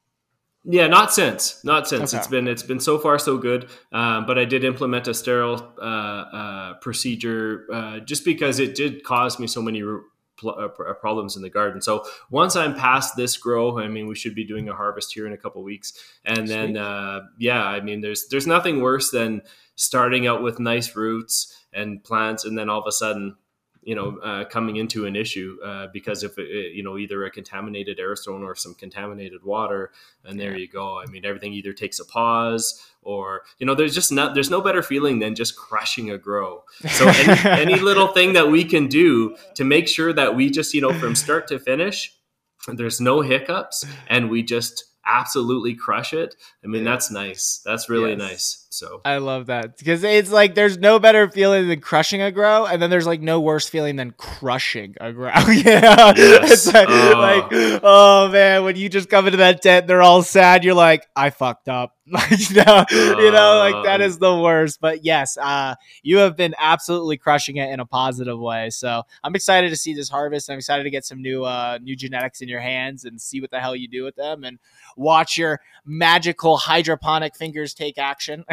Yeah, not since, not since. Okay. It's been it's been so far so good. Um, but I did implement a sterile uh, uh, procedure uh, just because it did cause me so many root pl- uh, problems in the garden. So once I'm past this grow, I mean, we should be doing a harvest here in a couple of weeks, and Sweet. then uh, yeah, I mean, there's there's nothing worse than starting out with nice roots and plants, and then all of a sudden, you know, uh, coming into an issue uh, because if it, you know, either a contaminated aerostone or some contaminated water, and there yeah. you go. I mean, everything either takes a pause, or, you know, there's just not, there's no better feeling than just crushing a grow. So any, any little thing that we can do to make sure that we just, you know, from start to finish, there's no hiccups, and we just absolutely crush it. I mean, that's nice. That's really yes. nice. So I love that, because it's like there's no better feeling than crushing a grow, and then there's like no worse feeling than crushing a grow. yeah, yes. It's like, oh. like, oh man, when you just come into that tent, they're all sad. You're like, I fucked up. Like, you know, uh, you know, like that is the worst. But yes, uh, you have been absolutely crushing it in a positive way. So I'm excited to see this harvest. I'm excited to get some new, uh, new genetics in your hands and see what the hell you do with them, and watch your magical hydroponic fingers take action.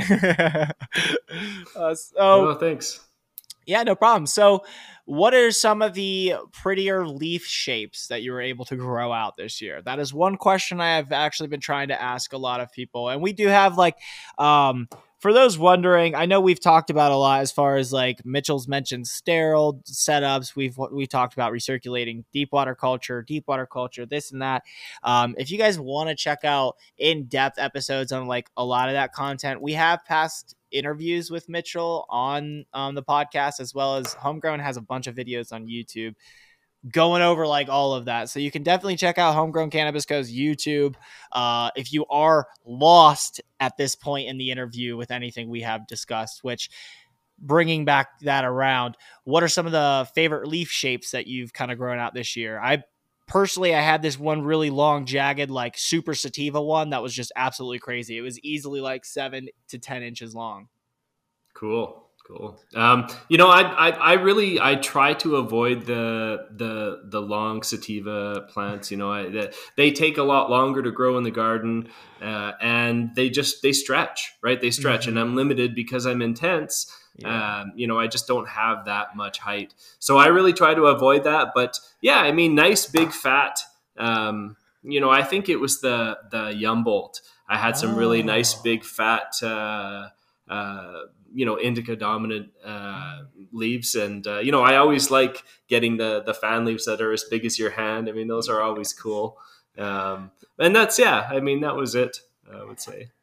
uh, so, oh, thanks. Yeah, no problem. So what are some of the prettier leaf shapes that you were able to grow out this year? That is one question I have actually been trying to ask a lot of people. And we do have like, um, for those wondering, I know we've talked about a lot as far as like Mitchell's mentioned sterile setups. We've we talked about recirculating deep water culture, deep water culture, this and that. Um, if you guys want to check out in-depth episodes on like a lot of that content, we have past interviews with Mitchell on um, the podcast, as well as Homegrown has a bunch of videos on YouTube going over like all of that. So you can definitely check out Homegrown Cannabis Co.'s YouTube. Uh, if you are lost at this point in the interview with anything we have discussed, which bringing back that around, what are some of the favorite leaf shapes that you've kind of grown out this year? I personally, I had this one really long, jagged, like super sativa one that was just absolutely crazy. It was easily like seven to ten inches long. Cool. Cool. Um, you know, I, I, I really, I try to avoid the, the, the long sativa plants. You know, I, the, they take a lot longer to grow in the garden, uh, and they just, they stretch, right? They stretch, mm-hmm. and I'm limited because I'm intense. Yeah. Um, you know, I just don't have that much height. So I really try to avoid that. But yeah, I mean, nice, big, fat, um, you know, I think it was the, the Yumboldt. I had some oh. really nice, big, fat, uh, uh, you know, indica dominant uh, leaves. And, uh, you know, I always like getting the, the fan leaves that are as big as your hand. I mean, those are always cool. Um, and that's, yeah, I mean, that was it, I would say.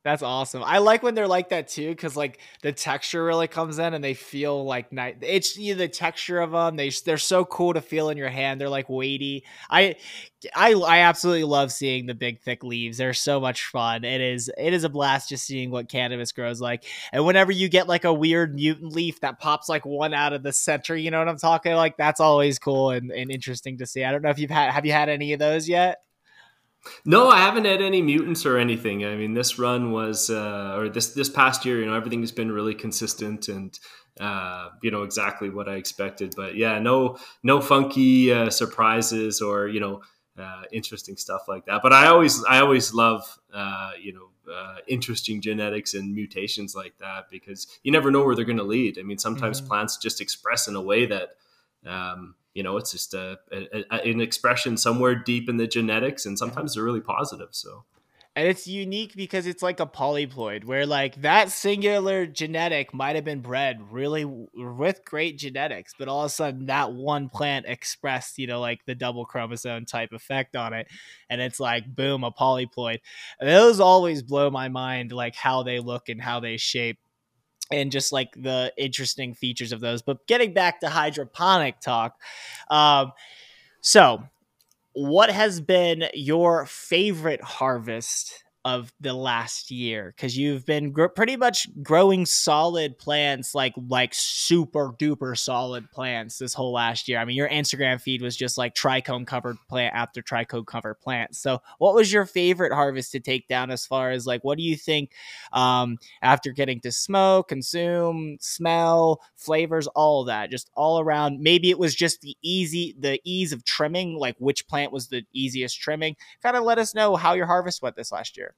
That's awesome. I like when they're like that too, because like the texture really comes in and they feel like nice. It's you know, the texture of them. They they're so cool to feel in your hand. They're like weighty. I I I absolutely love seeing the big thick leaves. They're so much fun. It is it is a blast just seeing what cannabis grows like. And whenever you get like a weird mutant leaf that pops like one out of the center, you know what I'm talking like? That's always cool and, and interesting to see. I don't know if you've had have you had any of those yet? No, I haven't had any mutants or anything. I mean, this run was, uh, or this this past year, you know, everything has been really consistent and, uh, you know, exactly what I expected. But yeah, no, no funky uh, surprises or you know, uh, interesting stuff like that. But I always, I always love, uh, you know, uh, interesting genetics and mutations like that because you never know where they're going to lead. I mean, sometimes mm-hmm. plants just express in a way that. Um, You know, it's just a, a, a, an expression somewhere deep in the genetics, and sometimes they're really positive. So, and it's unique because it's like a polyploid, where like that singular genetic might have been bred really with great genetics, but all of a sudden that one plant expressed, you know, like the double chromosome type effect on it, and it's like boom, a polyploid. And those always blow my mind, like how they look and how they shape. And just like the interesting features of those. But getting back to hydroponic talk. Um, so what has been your favorite harvest of the last year? Because you've been gr- pretty much growing solid plants, like like super duper solid plants this whole last year. I mean, your Instagram feed was just like trichome covered plant after trichome covered plant. So what was your favorite harvest to take down as far as like, what do you think um, after getting to smoke, consume, smell, flavors, all of that, just all around? Maybe it was just the easy, the ease of trimming, like which plant was the easiest trimming. Kind of let us know how your harvest went this last year.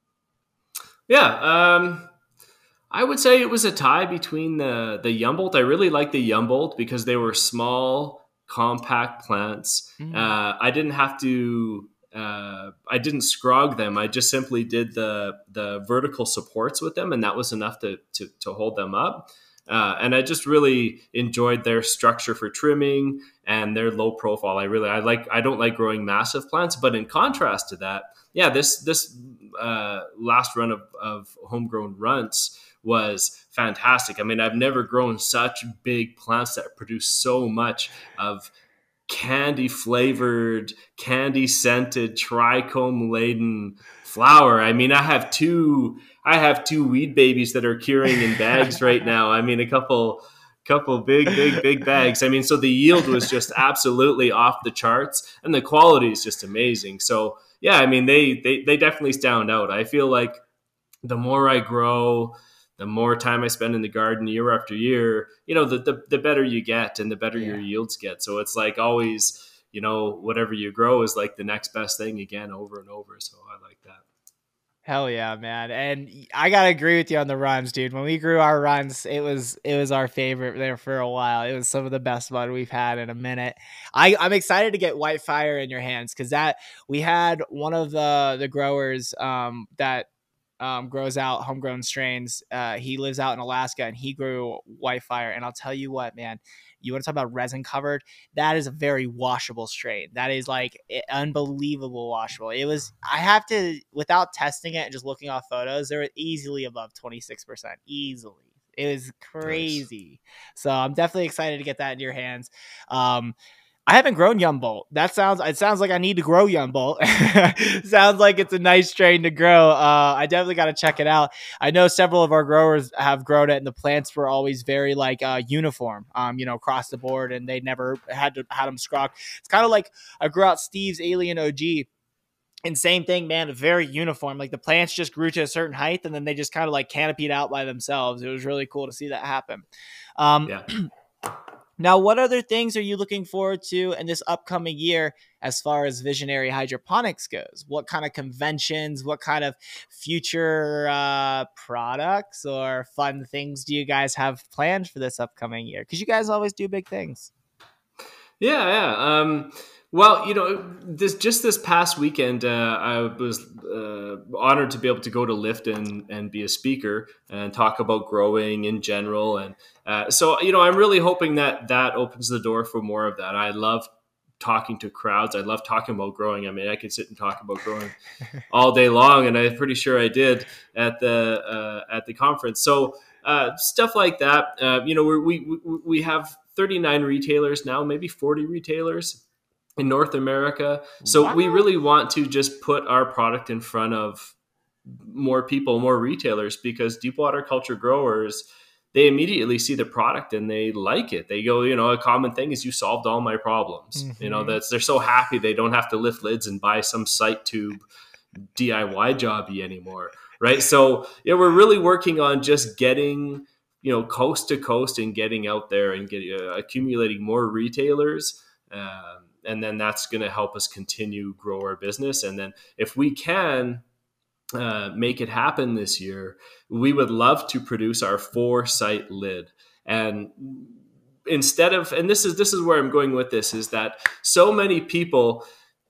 Yeah, um, I would say it was a tie between the the Humboldt. I really like the Humboldt because they were small, compact plants. Mm. Uh, I didn't have to. Uh, I didn't scrog them. I just simply did the the vertical supports with them, and that was enough to to, to hold them up. Uh, and I just really enjoyed their structure for trimming and their low profile. I really I like. I don't like growing massive plants, but in contrast to that, yeah, this this. Uh, last run of, of homegrown runts was fantastic. I mean, I've never grown such big plants that produce so much of candy flavored, candy scented, trichome laden flower. I mean, I have two, I have two weed babies that are curing in bags right now. I mean, a couple, couple big, big, big bags. I mean, so the yield was just absolutely off the charts and the quality is just amazing. So yeah, I mean, they, they, they definitely stand out. I feel like the more I grow, the more time I spend in the garden year after year, you know, the, the, the better you get and the better yeah. your yields get. So it's like always, you know, whatever you grow is like the next best thing again, over and over. So I like that. Hell yeah, man. And I gotta agree with you on the runs, dude. When we grew our runs, it was it was our favorite there for a while. It was some of the best fun we've had in a minute. I, I'm excited to get White Fire in your hands because that we had one of the the growers um, that um, grows out homegrown strains. Uh, he lives out in Alaska and he grew White Fire. And I'll tell you what, man. You want to talk about resin covered? That is a very washable strain. That is like unbelievable washable. It was, I have to, without testing it and just looking off photos, they were easily above twenty-six percent. Easily. It was crazy. Nice. So I'm definitely excited to get that in your hands. Um, I haven't grown Humboldt. That sounds, it sounds like I need to grow Humboldt. Sounds like it's a nice strain to grow. Uh, I definitely got to check it out. I know several of our growers have grown it and the plants were always very like uh, uniform, um, you know, across the board and they never had to, had them scrogged. It's kind of like I grew out Steve's Alien O G. And same thing, man, very uniform. Like the plants just grew to a certain height and then they just kind of like canopied out by themselves. It was really cool to see that happen. Um, yeah. Now, what other things are you looking forward to in this upcoming year as far as Visionary Hydroponics goes? What kind of conventions, what kind of future uh, products or fun things do you guys have planned for this upcoming year? Because you guys always do big things. Yeah, yeah. Um, well, you know, this just this past weekend, uh, I was uh, honored to be able to go to Lifton and be a speaker and talk about growing in general. And uh, so, you know, I'm really hoping that that opens the door for more of that. I love talking to crowds. I love talking about growing. I mean, I could sit and talk about growing all day long, and I'm pretty sure I did at the uh, at the conference. So uh, stuff like that. Uh, you know, we're, we we we have thirty-nine retailers now, maybe forty retailers in North America. So wow. we really want to just put our product in front of more people, more retailers, because deep water culture growers, they immediately see the product and they like it. They go, you know, a common thing is you solved all my problems. Mm-hmm. You know, that's, they're so happy they don't have to lift lids and buy some site tube D I Y jobby anymore. Right. So yeah, we're really working on just getting, you know, coast to coast and getting out there and getting, uh, accumulating more retailers. Um, and then that's going to help us continue grow our business. And then if we can, Uh, make it happen this year, we would love to produce our four site lid. And instead of, and this is this is where I'm going with this, is that so many people,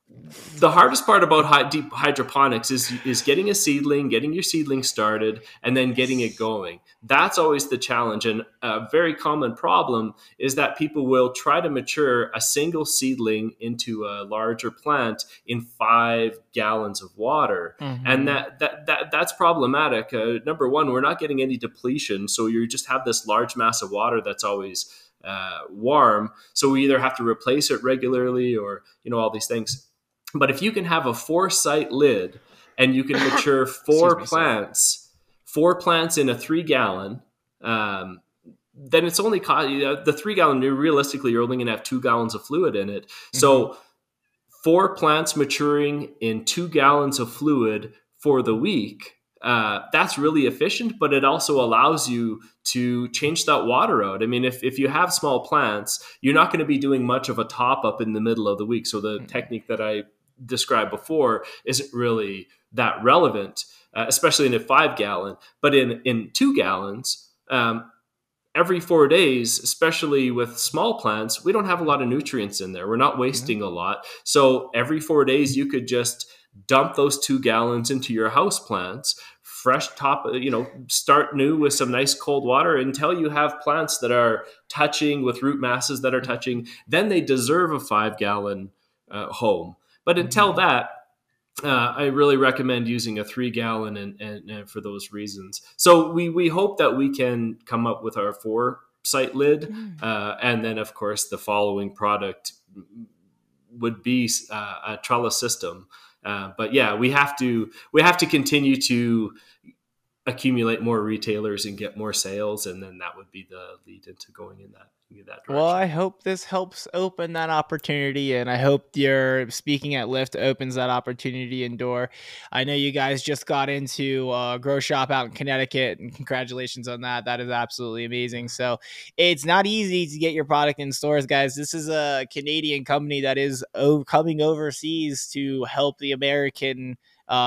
the hardest part about high, deep hydroponics is is getting a seedling, getting your seedling started, and then getting it going. That's always the challenge. And a very common problem is that people will try to mature a single seedling into a larger plant in five gallons of water. Mm-hmm. And that, that that that's problematic. Uh, number one, we're not getting any depletion. So you just have this large mass of water that's always uh, warm. So we either have to replace it regularly or, you know, all these things. But if you can have a four site lid and you can mature four me, plants, sorry. four plants in a three gallon, um, then it's only co- uh, the three gallon. Realistically, you're only going to have two gallons of fluid in it. Mm-hmm. So four plants maturing in two gallons of fluid for the week. Uh, that's really efficient, but it also allows you to change that water out. I mean, if, if you have small plants, you're not going to be doing much of a top up in the middle of the week. So the mm-hmm. technique that I described before isn't really that relevant, uh, especially in a five gallon. But in, in two gallons, um, every four days, especially with small plants, we don't have a lot of nutrients in there. We're not wasting mm-hmm. a lot. So every four days, you could just dump those two gallons into your house plants, fresh top, you know, start new with some nice cold water until you have plants that are touching with root masses that are touching. Then they deserve a five gallon uh, home. But until mm-hmm. that, uh, I really recommend using a three gallon and, and, and for those reasons. So we, we hope that we can come up with our four site lid. Mm-hmm. Uh, and then of course the following product would be uh, a trellis system. Uh, but yeah, we have to we have to continue to accumulate more retailers and get more sales, and then that would be the lead into going in that in that direction. Well, I hope this helps open that opportunity, and I hope your speaking at Lift opens that opportunity and door. I know you guys just got into a grow shop out in Connecticut, and congratulations on that. That is absolutely amazing. So it's not easy to get your product in stores, guys. This is a Canadian company that is o- coming overseas to help the American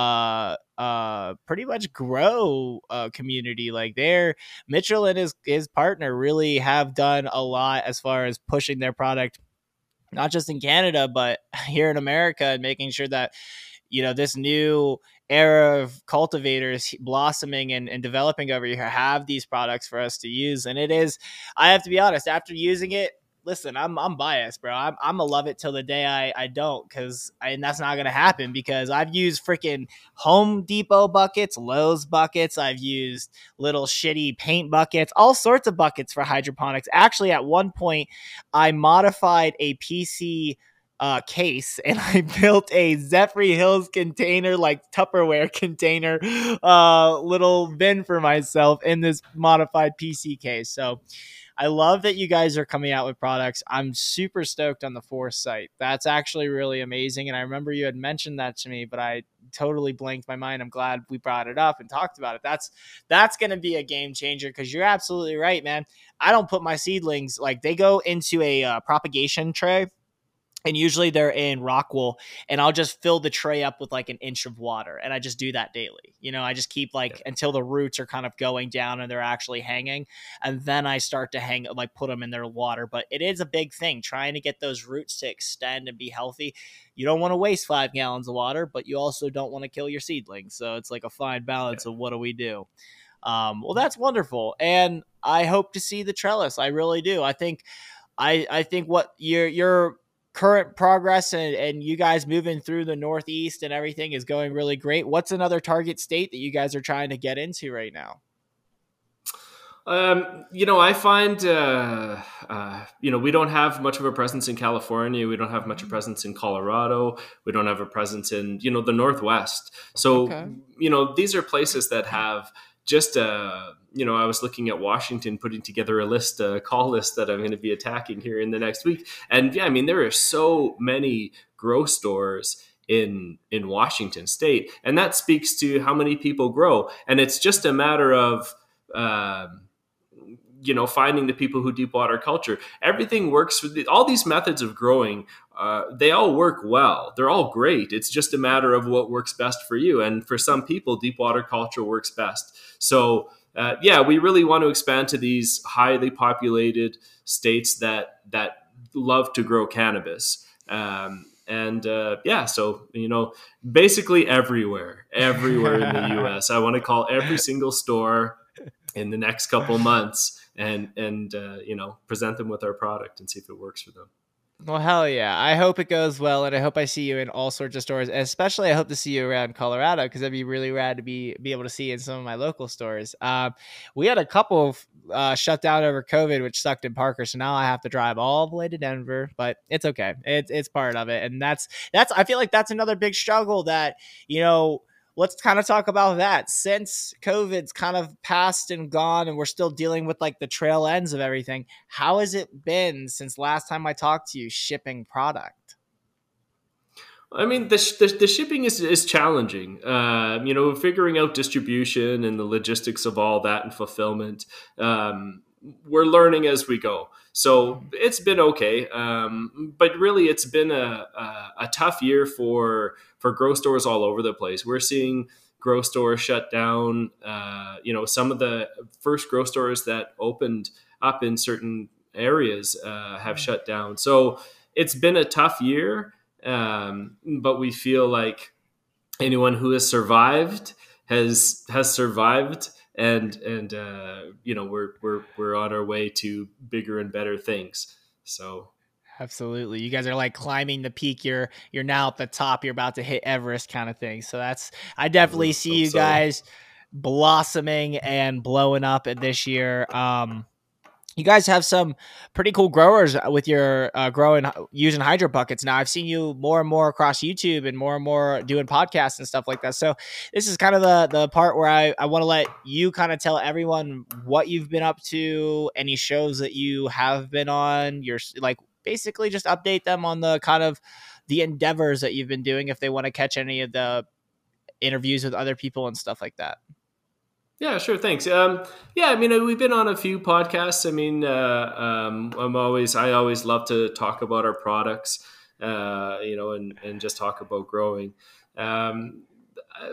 uh uh pretty much grow a community. Like their Mitchell and his his partner really have done a lot as far as pushing their product not just in Canada but here in America, and making sure that, you know, this new era of cultivators blossoming and, and developing over here have these products for us to use. And it is, I have to be honest, after using it, listen, I'm I'm biased, bro. I'm I'm gonna love it till the day I, I don't, because and that's not gonna happen, because I've used freaking Home Depot buckets, Lowe's buckets. I've used little shitty paint buckets, all sorts of buckets for hydroponics. Actually, at one point, I modified a P C uh, case and I built a Zephyr Hills container, like Tupperware container, uh, little bin for myself in this modified P C case. So I love that you guys are coming out with products. I'm super stoked on the Foresight. That's actually really amazing. And I remember you had mentioned that to me, but I totally blanked my mind. I'm glad we brought it up and talked about it. That's that's going to be a game changer, because you're absolutely right, man. I don't put my seedlings, like they go into a uh, propagation tray. And usually they're in rock wool, and I'll just fill the tray up with like an inch of water. And I just do that daily. You know, I just keep like yeah. until the roots are kind of going down and they're actually hanging. And then I start to hang, like put them in their water. But it is a big thing trying to get those roots to extend and be healthy. You don't want to waste five gallons of water, but you also don't want to kill your seedlings. So it's like a fine balance yeah. of what do we do? Um, well, that's wonderful. And I hope to see the trellis. I really do. I think, I, I think what you're, you're, current progress and, and you guys moving through the Northeast and everything is going really great. What's another target state that you guys are trying to get into right now? Um, you know, I find, uh, uh, you know, we don't have much of a presence in California. We don't have much of a presence in Colorado. We don't have a presence in, you know, the Northwest. So, okay. you know, these are places that have just, uh, you know, I was looking at Washington, putting together a list, a call list that I'm going to be attacking here in the next week. And yeah, I mean, there are so many grow stores in, in Washington state, and that speaks to how many people grow. And it's just a matter of, um, you know, finding the people who deep water culture. Everything works for the, all these methods of growing. Uh, they all work well. They're all great. It's just a matter of what works best for you. And for some people, deep water culture works best. So uh, yeah, we really want to expand to these highly populated states that, that love to grow cannabis. Um, and uh, yeah, so, you know, basically everywhere, everywhere in the U S, I want to call every single store in the next couple months and, and uh, you know, present them with our product and see if it works for them. Well, hell yeah. I hope it goes well, and I hope I see you in all sorts of stores. And especially, I hope to see you around Colorado, because that'd be really rad to be be able to see in some of my local stores. Um, we had a couple of uh, shut down over COVID, which sucked in Parker, so now I have to drive all the way to Denver, but it's okay. It's it's part of it, and that's that's. I feel like that's another big struggle that, you know, let's kind of talk about that. Since COVID's kind of passed and gone and we're still dealing with like the trail ends of everything, how has it been since last time I talked to you shipping product? I mean, the, the, the shipping is, is challenging. Uh, you know, figuring out distribution and the logistics of all that and fulfillment. Um, we're learning as we go. So it's been okay. Um, but really, it's been a, a, a tough year for for grow stores all over the place. We're seeing grow stores shut down. Uh, you know, some of the first grow stores that opened up in certain areas uh, have shut down. So it's been a tough year, um, but we feel like anyone who has survived has has survived. And, and, uh, you know, we're, we're, we're on our way to bigger and better things. So. Absolutely. You guys are like climbing the peak. You're, you're now at the top. You're about to hit Everest kind of thing. So that's, I definitely see you guys blossoming and blowing up at this year. Um, You guys have some pretty cool growers with your uh, growing using hydro buckets. Now I've seen you more and more across YouTube and more and more doing podcasts and stuff like that. So this is kind of the, the part where I, I want to let you kind of tell everyone what you've been up to, any shows that you have been on, your like basically just update them on the kind of the endeavors that you've been doing if they want to catch any of the interviews with other people and stuff like that. Yeah, sure. Thanks. Um, yeah, I mean, we've been on a few podcasts. I mean, uh, um, I'm always, I always love to talk about our products, uh, you know, and, and just talk about growing. Um, I,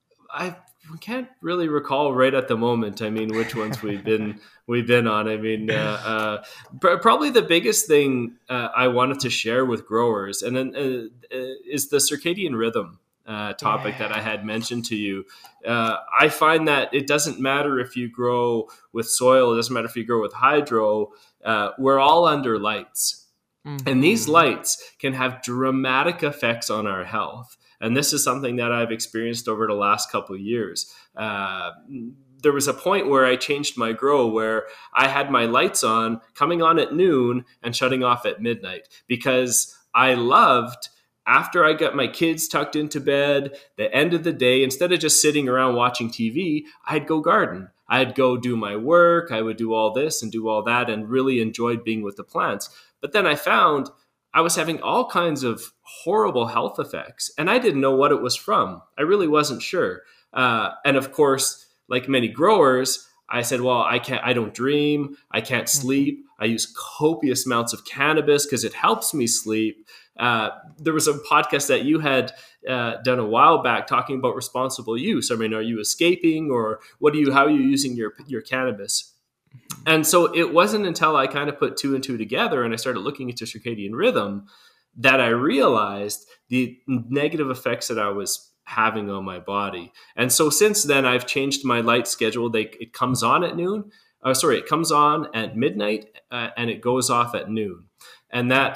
I can't really recall right at the moment. I mean, which ones we've been, we've been on. I mean, uh, uh, probably the biggest thing uh, I wanted to share with growers and then uh, is the circadian rhythm. Uh, topic yeah. that I had mentioned to you. Uh, I find that it doesn't matter if you grow with soil, it doesn't matter if you grow with hydro, uh, we're all under lights. Mm-hmm. And these lights can have dramatic effects on our health. And this is something that I've experienced over the last couple of years. Uh, there was a point where I changed my grow where I had my lights on, coming on at noon and shutting off at midnight, because I loved after I got my kids tucked into bed, the end of the day, instead of just sitting around watching T V, I'd go garden. I'd go do my work. I would do all this and do all that and really enjoyed being with the plants. But then I found I was having all kinds of horrible health effects, and I didn't know what it was from. I really wasn't sure. Uh, and of course, like many growers, I said, well, I can't, I don't dream. I can't sleep. I use copious amounts of cannabis because it helps me sleep. Uh, there was a podcast that you had uh, done a while back talking about responsible use. I mean, are you escaping, or what do you, how are you using your, your cannabis? And so it wasn't until I kind of put two and two together and I started looking into circadian rhythm that I realized the negative effects that I was having on my body. And so since then I've changed my light schedule. They, it comes on at noon. Oh, sorry, it comes on at midnight uh, and it goes off at noon. And that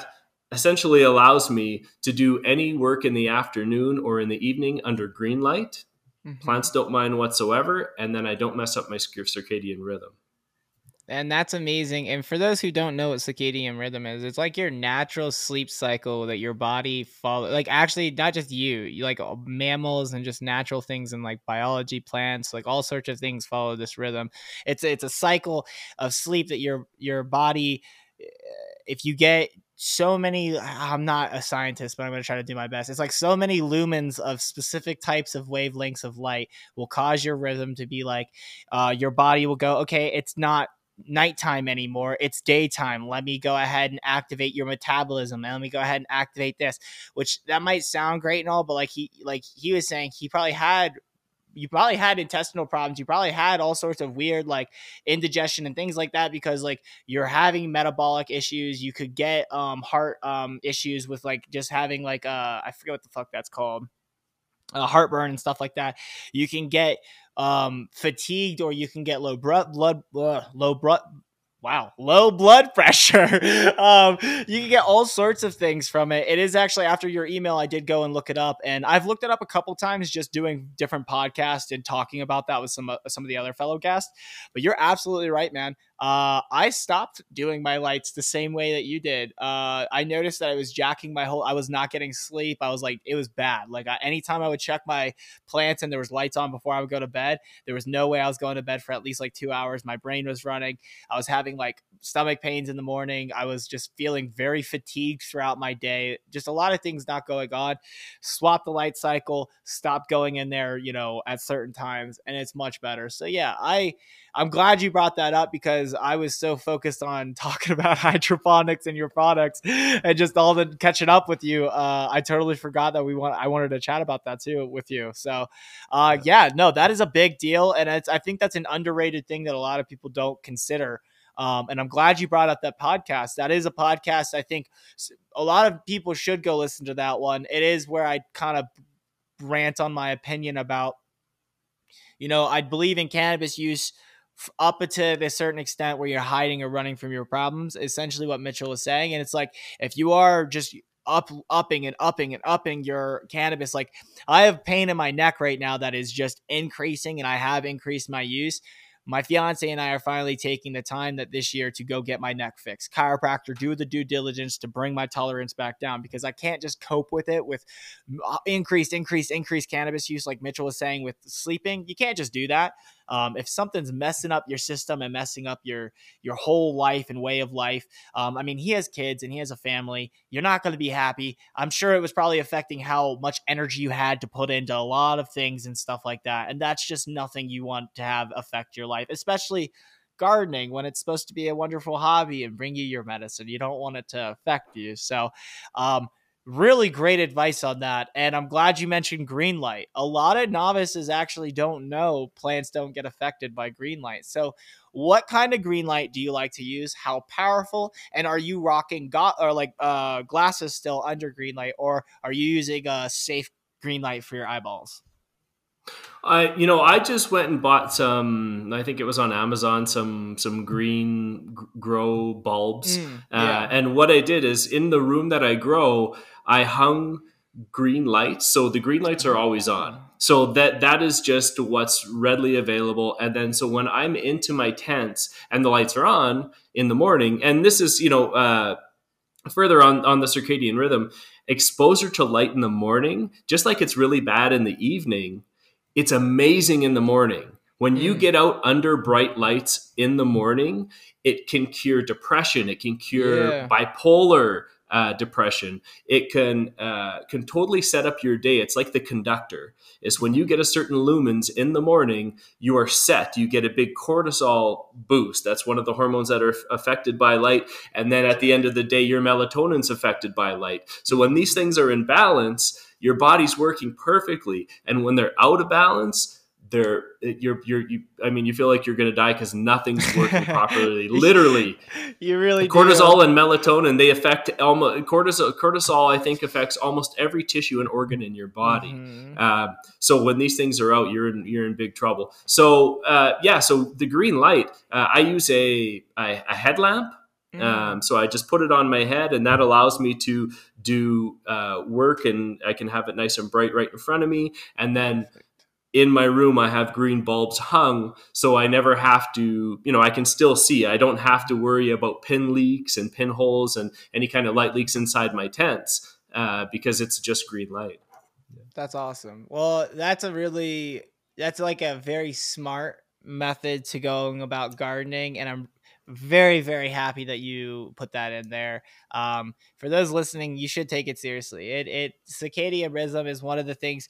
essentially allows me to do any work in the afternoon or in the evening under green light. Mm-hmm. Plants don't mind whatsoever. And then I don't mess up my circadian rhythm. And that's amazing. And for those who don't know what circadian rhythm is, it's like your natural sleep cycle that your body follow. Like actually, not just you, you like mammals and just natural things and like biology, plants, like all sorts of things follow this rhythm. It's it's a cycle of sleep that your your body, if you get so many, I'm not a scientist, but I'm going to try to do my best. It's like so many lumens of specific types of wavelengths of light will cause your rhythm to be like, uh, your body will go, okay, it's not nighttime anymore, it's daytime, let me go ahead and activate your metabolism, and let me go ahead and activate this, which that might sound great and all, but like he like he was saying, he probably had you probably had intestinal problems, you probably had all sorts of weird like indigestion and things like that, because like you're having metabolic issues. You could get um heart um issues with like just having like uh I forget what the fuck that's called, uh, heartburn and stuff like that. You can get um fatigued, or you can get low blood blood uh, low blood wow low blood pressure. um you can get all sorts of things from it. It is actually, after your email, I did go and look it up, and I've looked it up a couple times just doing different podcasts and talking about that with some uh, some of the other fellow guests. But you're absolutely right, man. Uh, I stopped doing my lights the same way that you did. Uh, I noticed that I was jacking my whole, I was not getting sleep. I was like, it was bad. Like I, anytime I would check my plants and there was lights on before I would go to bed, there was no way I was going to bed for at least like two hours. My brain was running. I was having like stomach pains in the morning. I was just feeling very fatigued throughout my day. Just a lot of things not going on. Swap the light cycle, stop going in there, you know, at certain times, and it's much better. So yeah, I, I'm glad you brought that up, because I was so focused on talking about hydroponics and your products and just all the catching up with you. Uh, I totally forgot that we want, I wanted to chat about that too with you. So uh, yeah, no, that is a big deal. And it's, I think that's an underrated thing that a lot of people don't consider. Um, and I'm glad you brought up that podcast. That is a podcast. I think a lot of people should go listen to that one. It is where I kind of rant on my opinion about, you know, I believe in cannabis use up to a certain extent where you're hiding or running from your problems, essentially what Mitchell is saying. And it's like, if you are just up, upping and upping and upping your cannabis, like I have pain in my neck right now that is just increasing, and I have increased my use. My fiance and I are finally taking the time that this year to go get my neck fixed. Chiropractor, do the due diligence to bring my tolerance back down, because I can't just cope with it with increased, increased, increased cannabis use, like Mitchell was saying with sleeping. You can't just do that. Um, if something's messing up your system and messing up your your whole life and way of life, um, I mean, he has kids and he has a family. You're not going to be happy. I'm sure it was probably affecting how much energy you had to put into a lot of things and stuff like that. And that's just nothing you want to have affect your life, especially gardening, when it's supposed to be a wonderful hobby and bring you your medicine. You don't want it to affect you. So, um, really great advice on that. And I'm glad you mentioned green light. A lot of novices actually don't know plants don't get affected by green light. So what kind of green light do you like to use? How powerful? And are you rocking go- or like uh, glasses still under green light, or are you using a safe green light for your eyeballs? I, you know, I just went and bought some, I think it was on Amazon, some, some green g- grow bulbs. Mm, yeah. uh, and what I did is, in the room that I grow, I hung green lights. So the green lights are always on. So that, that is just what's readily available. And then, so when I'm into my tents and the lights are on in the morning, and this is, you know, uh, further on, on the circadian rhythm, exposure to light in the morning, just like it's really bad in the evening, it's amazing in the morning. When you get out under bright lights in the morning, it can cure depression. It can cure yeah. bipolar uh, depression. It can uh, can totally set up your day. It's like the conductor. Is when you get a certain lumens in the morning, you are set. You get a big cortisol boost. That's one of the hormones that are affected by light. And then at the end of the day, your melatonin's affected by light. So when these things are in balance, your body's working perfectly. And when they're out of balance, they're you're you're you, I mean, you feel like you're going to die because nothing's working properly. Literally, you really cortisol do. and melatonin, they affect almost cortisol. Cortisol, I think, affects almost every tissue and organ in your body. Mm-hmm. Uh, so when these things are out, you're in you're in big trouble. So uh, yeah, so the green light, uh, I use a a, a headlamp. Mm. Um, so I just put it on my head, and that allows me to do uh, work, and I can have it nice and bright right in front of me. And then in my room, I have green bulbs hung, so I never have to, you know, I can still see. I don't have to worry about pin leaks and pinholes and any kind of light leaks inside my tents uh, because it's just green light. That's awesome. Well, that's a really, that's like a very smart method to going about gardening. And I'm very, very happy that you put that in there. Um, for those listening, you should take it seriously. It, it circadian rhythm is one of the things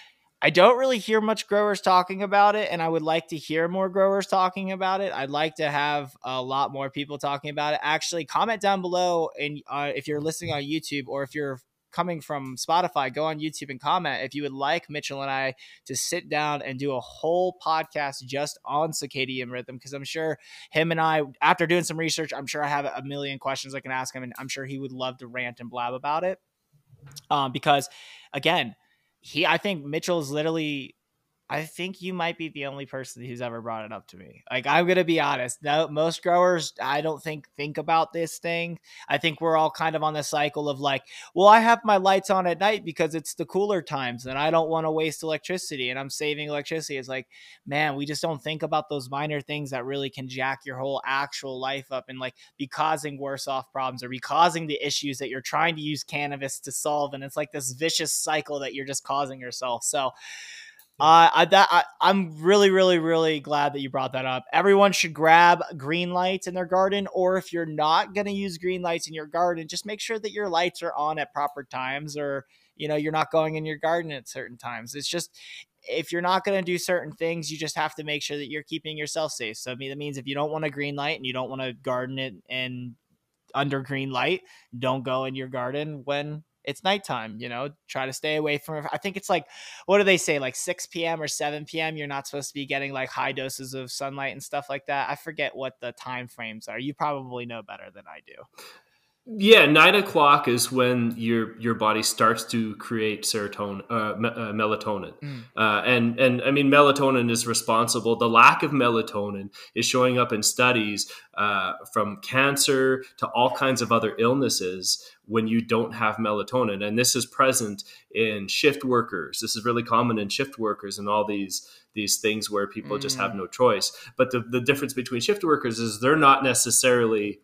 I don't really hear much growers talking about it, and I would like to hear more growers talking about it. I'd like to have a lot more people talking about it. Actually, comment down below, and uh, if you're listening on YouTube, or if you're coming from Spotify, go on YouTube and comment if you would like Mitchell and I to sit down and do a whole podcast just on circadian rhythm, because I'm sure him and I, after doing some research, I'm sure I have a million questions I can ask him, and I'm sure he would love to rant and blab about it. Um, because, again, He, I think Mitchell's literally, I think you might be the only person who's ever brought it up to me. Like, I'm going to be honest. No, most growers, I don't think, think about this thing. I think we're all kind of on the cycle of like, well, I have my lights on at night because it's the cooler times and I don't want to waste electricity and I'm saving electricity. It's like, man, we just don't think about those minor things that really can jack your whole actual life up and like be causing worse off problems or be causing the issues that you're trying to use cannabis to solve. And it's like this vicious cycle that you're just causing yourself. So, Uh, I, that, I, I'm really, really, really glad that you brought that up. Everyone should grab green lights in their garden, or if you're not going to use green lights in your garden, just make sure that your lights are on at proper times, or, you know, you're not going in your garden at certain times. It's just, if you're not going to do certain things, you just have to make sure that you're keeping yourself safe. So I mean, that means if you don't want a green light and you don't want to garden it in under green light, don't go in your garden when it's nighttime. You know, try to stay away from, I think it's like, what do they say? Like six p.m. or seven p.m. You're not supposed to be getting like high doses of sunlight and stuff like that. I forget what the time frames are. You probably know better than I do. Yeah, nine o'clock is when your your body starts to create serotonin, uh, me- uh, melatonin, mm. uh, and and I mean melatonin is responsible. The lack of melatonin is showing up in studies uh, from cancer to all kinds of other illnesses when you don't have melatonin, and this is present in shift workers. This is really common in shift workers and all these these things where people mm. just have no choice. But the the difference between shift workers is they're not necessarily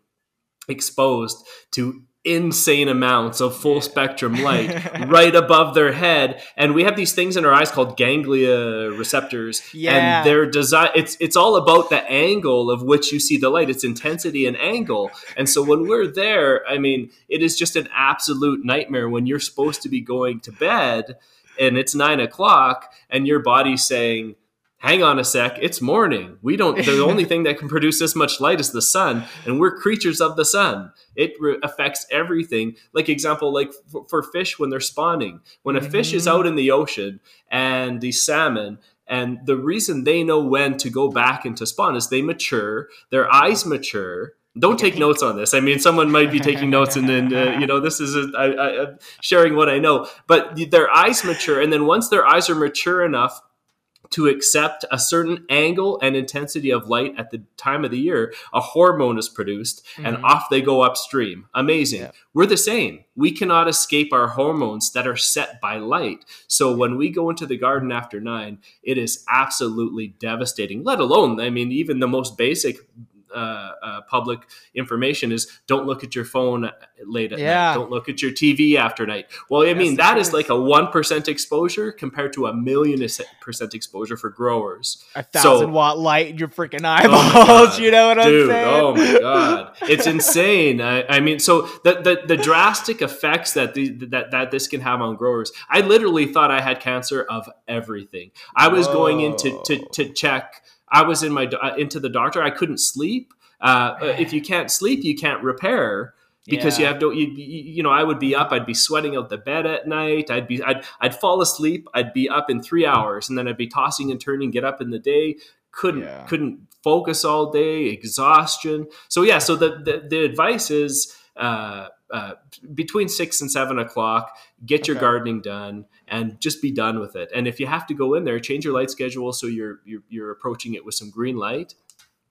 exposed to insane amounts of full spectrum light right above their head, and we have these things in our eyes called ganglia receptors, yeah. and they're designed, it's it's all about the angle of which you see the light, its intensity and angle. And so when we're there, I mean, it is just an absolute nightmare when you're supposed to be going to bed and it's nine o'clock and your body's saying, hang on a sec, it's morning. We don't, the only thing that can produce this much light is the sun, and we're creatures of the sun. It re- affects everything. Like example, like for, for fish when they're spawning, when a mm-hmm. fish is out in the ocean and the salmon, and the reason they know when to go back into spawn is they mature, their eyes mature. Don't take notes on this. I mean, someone might be taking notes and then, uh, you know, this is a, I, I, I'm sharing what I know, but their eyes mature. And then once their eyes are mature enough to accept a certain angle and intensity of light at the time of the year, a hormone is produced mm-hmm. and off they go upstream. Amazing. Yeah. We're the same. We cannot escape our hormones that are set by light. So when we go into the garden after nine, it is absolutely devastating, let alone, I mean, even the most basic Uh, uh, public information is don't look at your phone late at yeah. night. Don't look at your T V after night. Well, I mean, that is like a one percent exposure compared to a million percent exposure for growers. A thousand so, watt light in your freaking eyeballs. Oh you know what Dude, I'm saying? Oh my God. It's insane. I, I mean, so the, the, the drastic effects that, the, that, that this can have on growers. I literally thought I had cancer of everything. I was Whoa. going in to, to, to check. I was in my uh, into the doctor. I couldn't sleep. Uh, if you can't sleep, you can't repair because yeah. you have to. You, you know, I would be up. I'd be sweating out the bed at night. I'd be. I'd. I'd fall asleep. I'd be up in three hours, and then I'd be tossing and turning. Get up in the day. Couldn't. Yeah. Couldn't focus all day. Exhaustion. So yeah. So the the, the advice is uh, uh, between six and seven o'clock. Get okay. your gardening done. And just be done with it. And if you have to go in there, change your light schedule so you're you're, you're approaching it with some green light.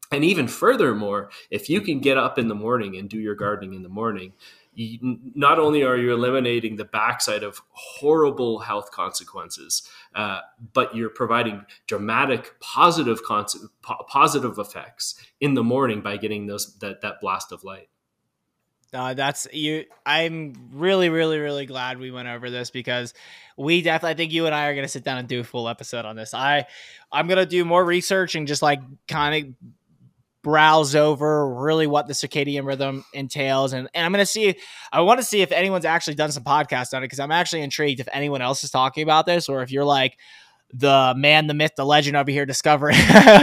And even furthermore, if you can get up in the morning and do your gardening in the morning, you, not only are you eliminating the backside of horrible health consequences, uh, but you're providing dramatic positive con- po- positive effects in the morning by getting those that, that blast of light. Uh, that's you. I'm really, really, really glad we went over this, because we definitely, I think you and I are going to sit down and do a full episode on this. I, I'm going to do more research and just like kind of browse over really what the circadian rhythm entails. And, and I'm going to see, I want to see if anyone's actually done some podcasts on it, because I'm actually intrigued if anyone else is talking about this, or if you're like the man, the myth, the legend over here discovering,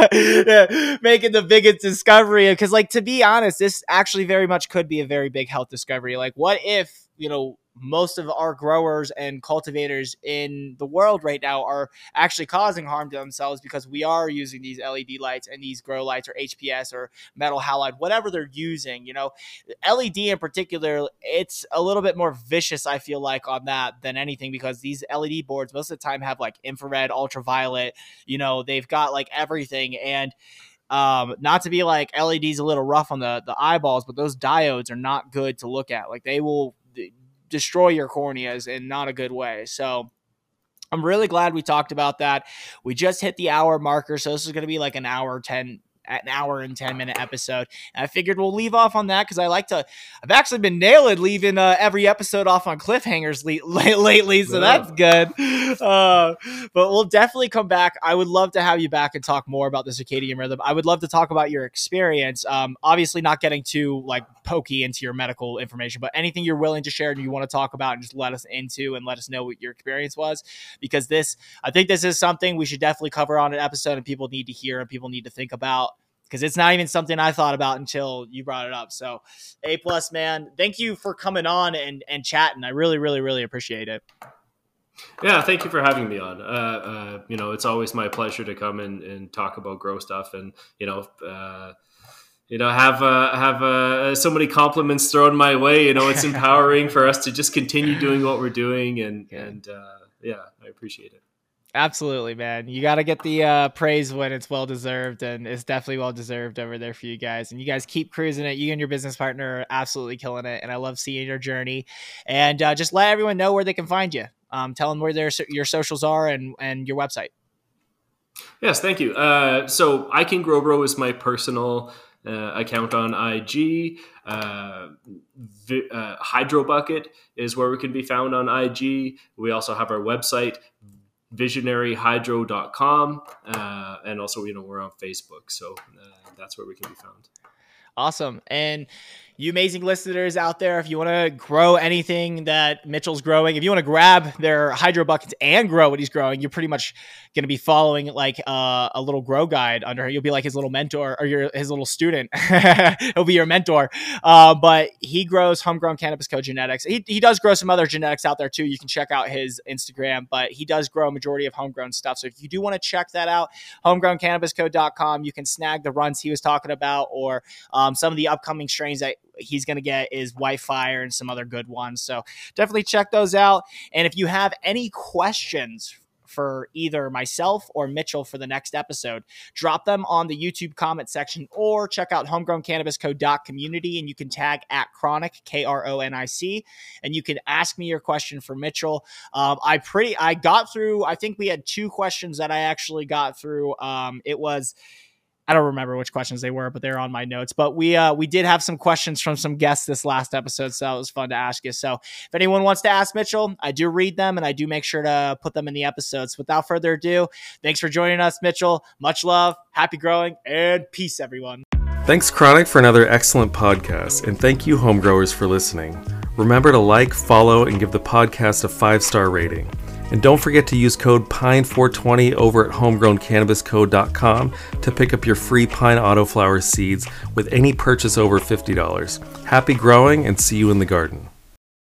making the biggest discovery. Because like, to be honest, this actually very much could be a very big health discovery. Like, what if, you know, most of our growers and cultivators in the world right now are actually causing harm to themselves because we are using these L E D lights and these grow lights or H P S or metal halide, whatever they're using. You know, L E D in particular, it's a little bit more vicious, I feel like, on that than anything, because these L E D boards most of the time have like infrared, ultraviolet, you know, they've got like everything. And Um, not to be like L E D's a little rough on the, the eyeballs, but those diodes are not good to look at. Like, they will d- destroy your corneas in not a good way. So I'm really glad we talked about that. We just hit the hour marker, so this is going to be like an hour ten an hour and ten minute episode. And I figured we'll leave off on that, because I like to, I've actually been nailing leaving uh, every episode off on cliffhangers le- lately. So yeah, that's good. Uh, but we'll definitely come back. I would love to have you back and talk more about the circadian rhythm. I would love to talk about your experience. Um, obviously not getting too like pokey into your medical information, but anything you're willing to share and you want to talk about, and just let us into and let us know what your experience was, because this, I think this is something we should definitely cover on an episode, and people need to hear and people need to think about, because it's not even something I thought about until you brought it up. So A plus, man, thank you for coming on and, and chatting. I really, really, really appreciate it. Yeah, thank you for having me on. Uh, uh, you know, it's always my pleasure to come and, and talk about grow stuff, and, you know, uh, you know, have uh, have uh, so many compliments thrown my way. You know, it's empowering for us to just continue doing what we're doing, and yeah. and uh, yeah, I appreciate it. Absolutely, man. You got to get the uh, praise when it's well-deserved, and it's definitely well-deserved over there for you guys. And you guys keep cruising it. You and your business partner are absolutely killing it, and I love seeing your journey. And uh, just let everyone know where they can find you. Um, tell them where their your socials are and, and your website. Yes, thank you. Uh, so I Can Grow Bro is my personal uh, account on I G. Uh, vi- uh, Hydro Bucket is where we can be found on I G. We also have our website, visionary hydro dot com, uh, and also, you know, we're on Facebook, so uh, that's where we can be found. Awesome. And you amazing listeners out there, if you want to grow anything that Mitchell's growing, if you want to grab their hydro buckets and grow what he's growing, you're pretty much going to be following like uh, a little grow guide under. You'll be like his little mentor, or your his little student. He'll be your mentor. Uh, but he grows Homegrown Cannabis Co. genetics. He he does grow some other genetics out there too. You can check out his Instagram, but he does grow a majority of homegrown stuff. So if you do want to check that out, homegrown cannabis co dot com, you can snag the runs he was talking about, or um, some of the upcoming strains that he's going to get is White Fire and some other good ones. So definitely check those out. And if you have any questions for either myself or Mitchell for the next episode, drop them on the YouTube comment section, or check out homegrown cannabis co dot community, and you can tag at Chronic, K R O N I C, and you can ask me your question for Mitchell. Um, I pretty, I got through, I think we had two questions that I actually got through. Um, it was, I don't remember which questions they were, but they're on my notes. But we uh, we did have some questions from some guests this last episode, so it was fun to ask you. So if anyone wants to ask Mitchell, I do read them, and I do make sure to put them in the episodes. Without further ado, thanks for joining us, Mitchell. Much love, happy growing, and peace, everyone. Thanks, Chronic, for another excellent podcast, and thank you, home growers, for listening. Remember to like, follow, and give the podcast a five-star rating. And don't forget to use code Pine four twenty over at homegrown cannabis co dot com to pick up your free Pine Autoflower seeds with any purchase over fifty dollars. Happy growing, and see you in the garden.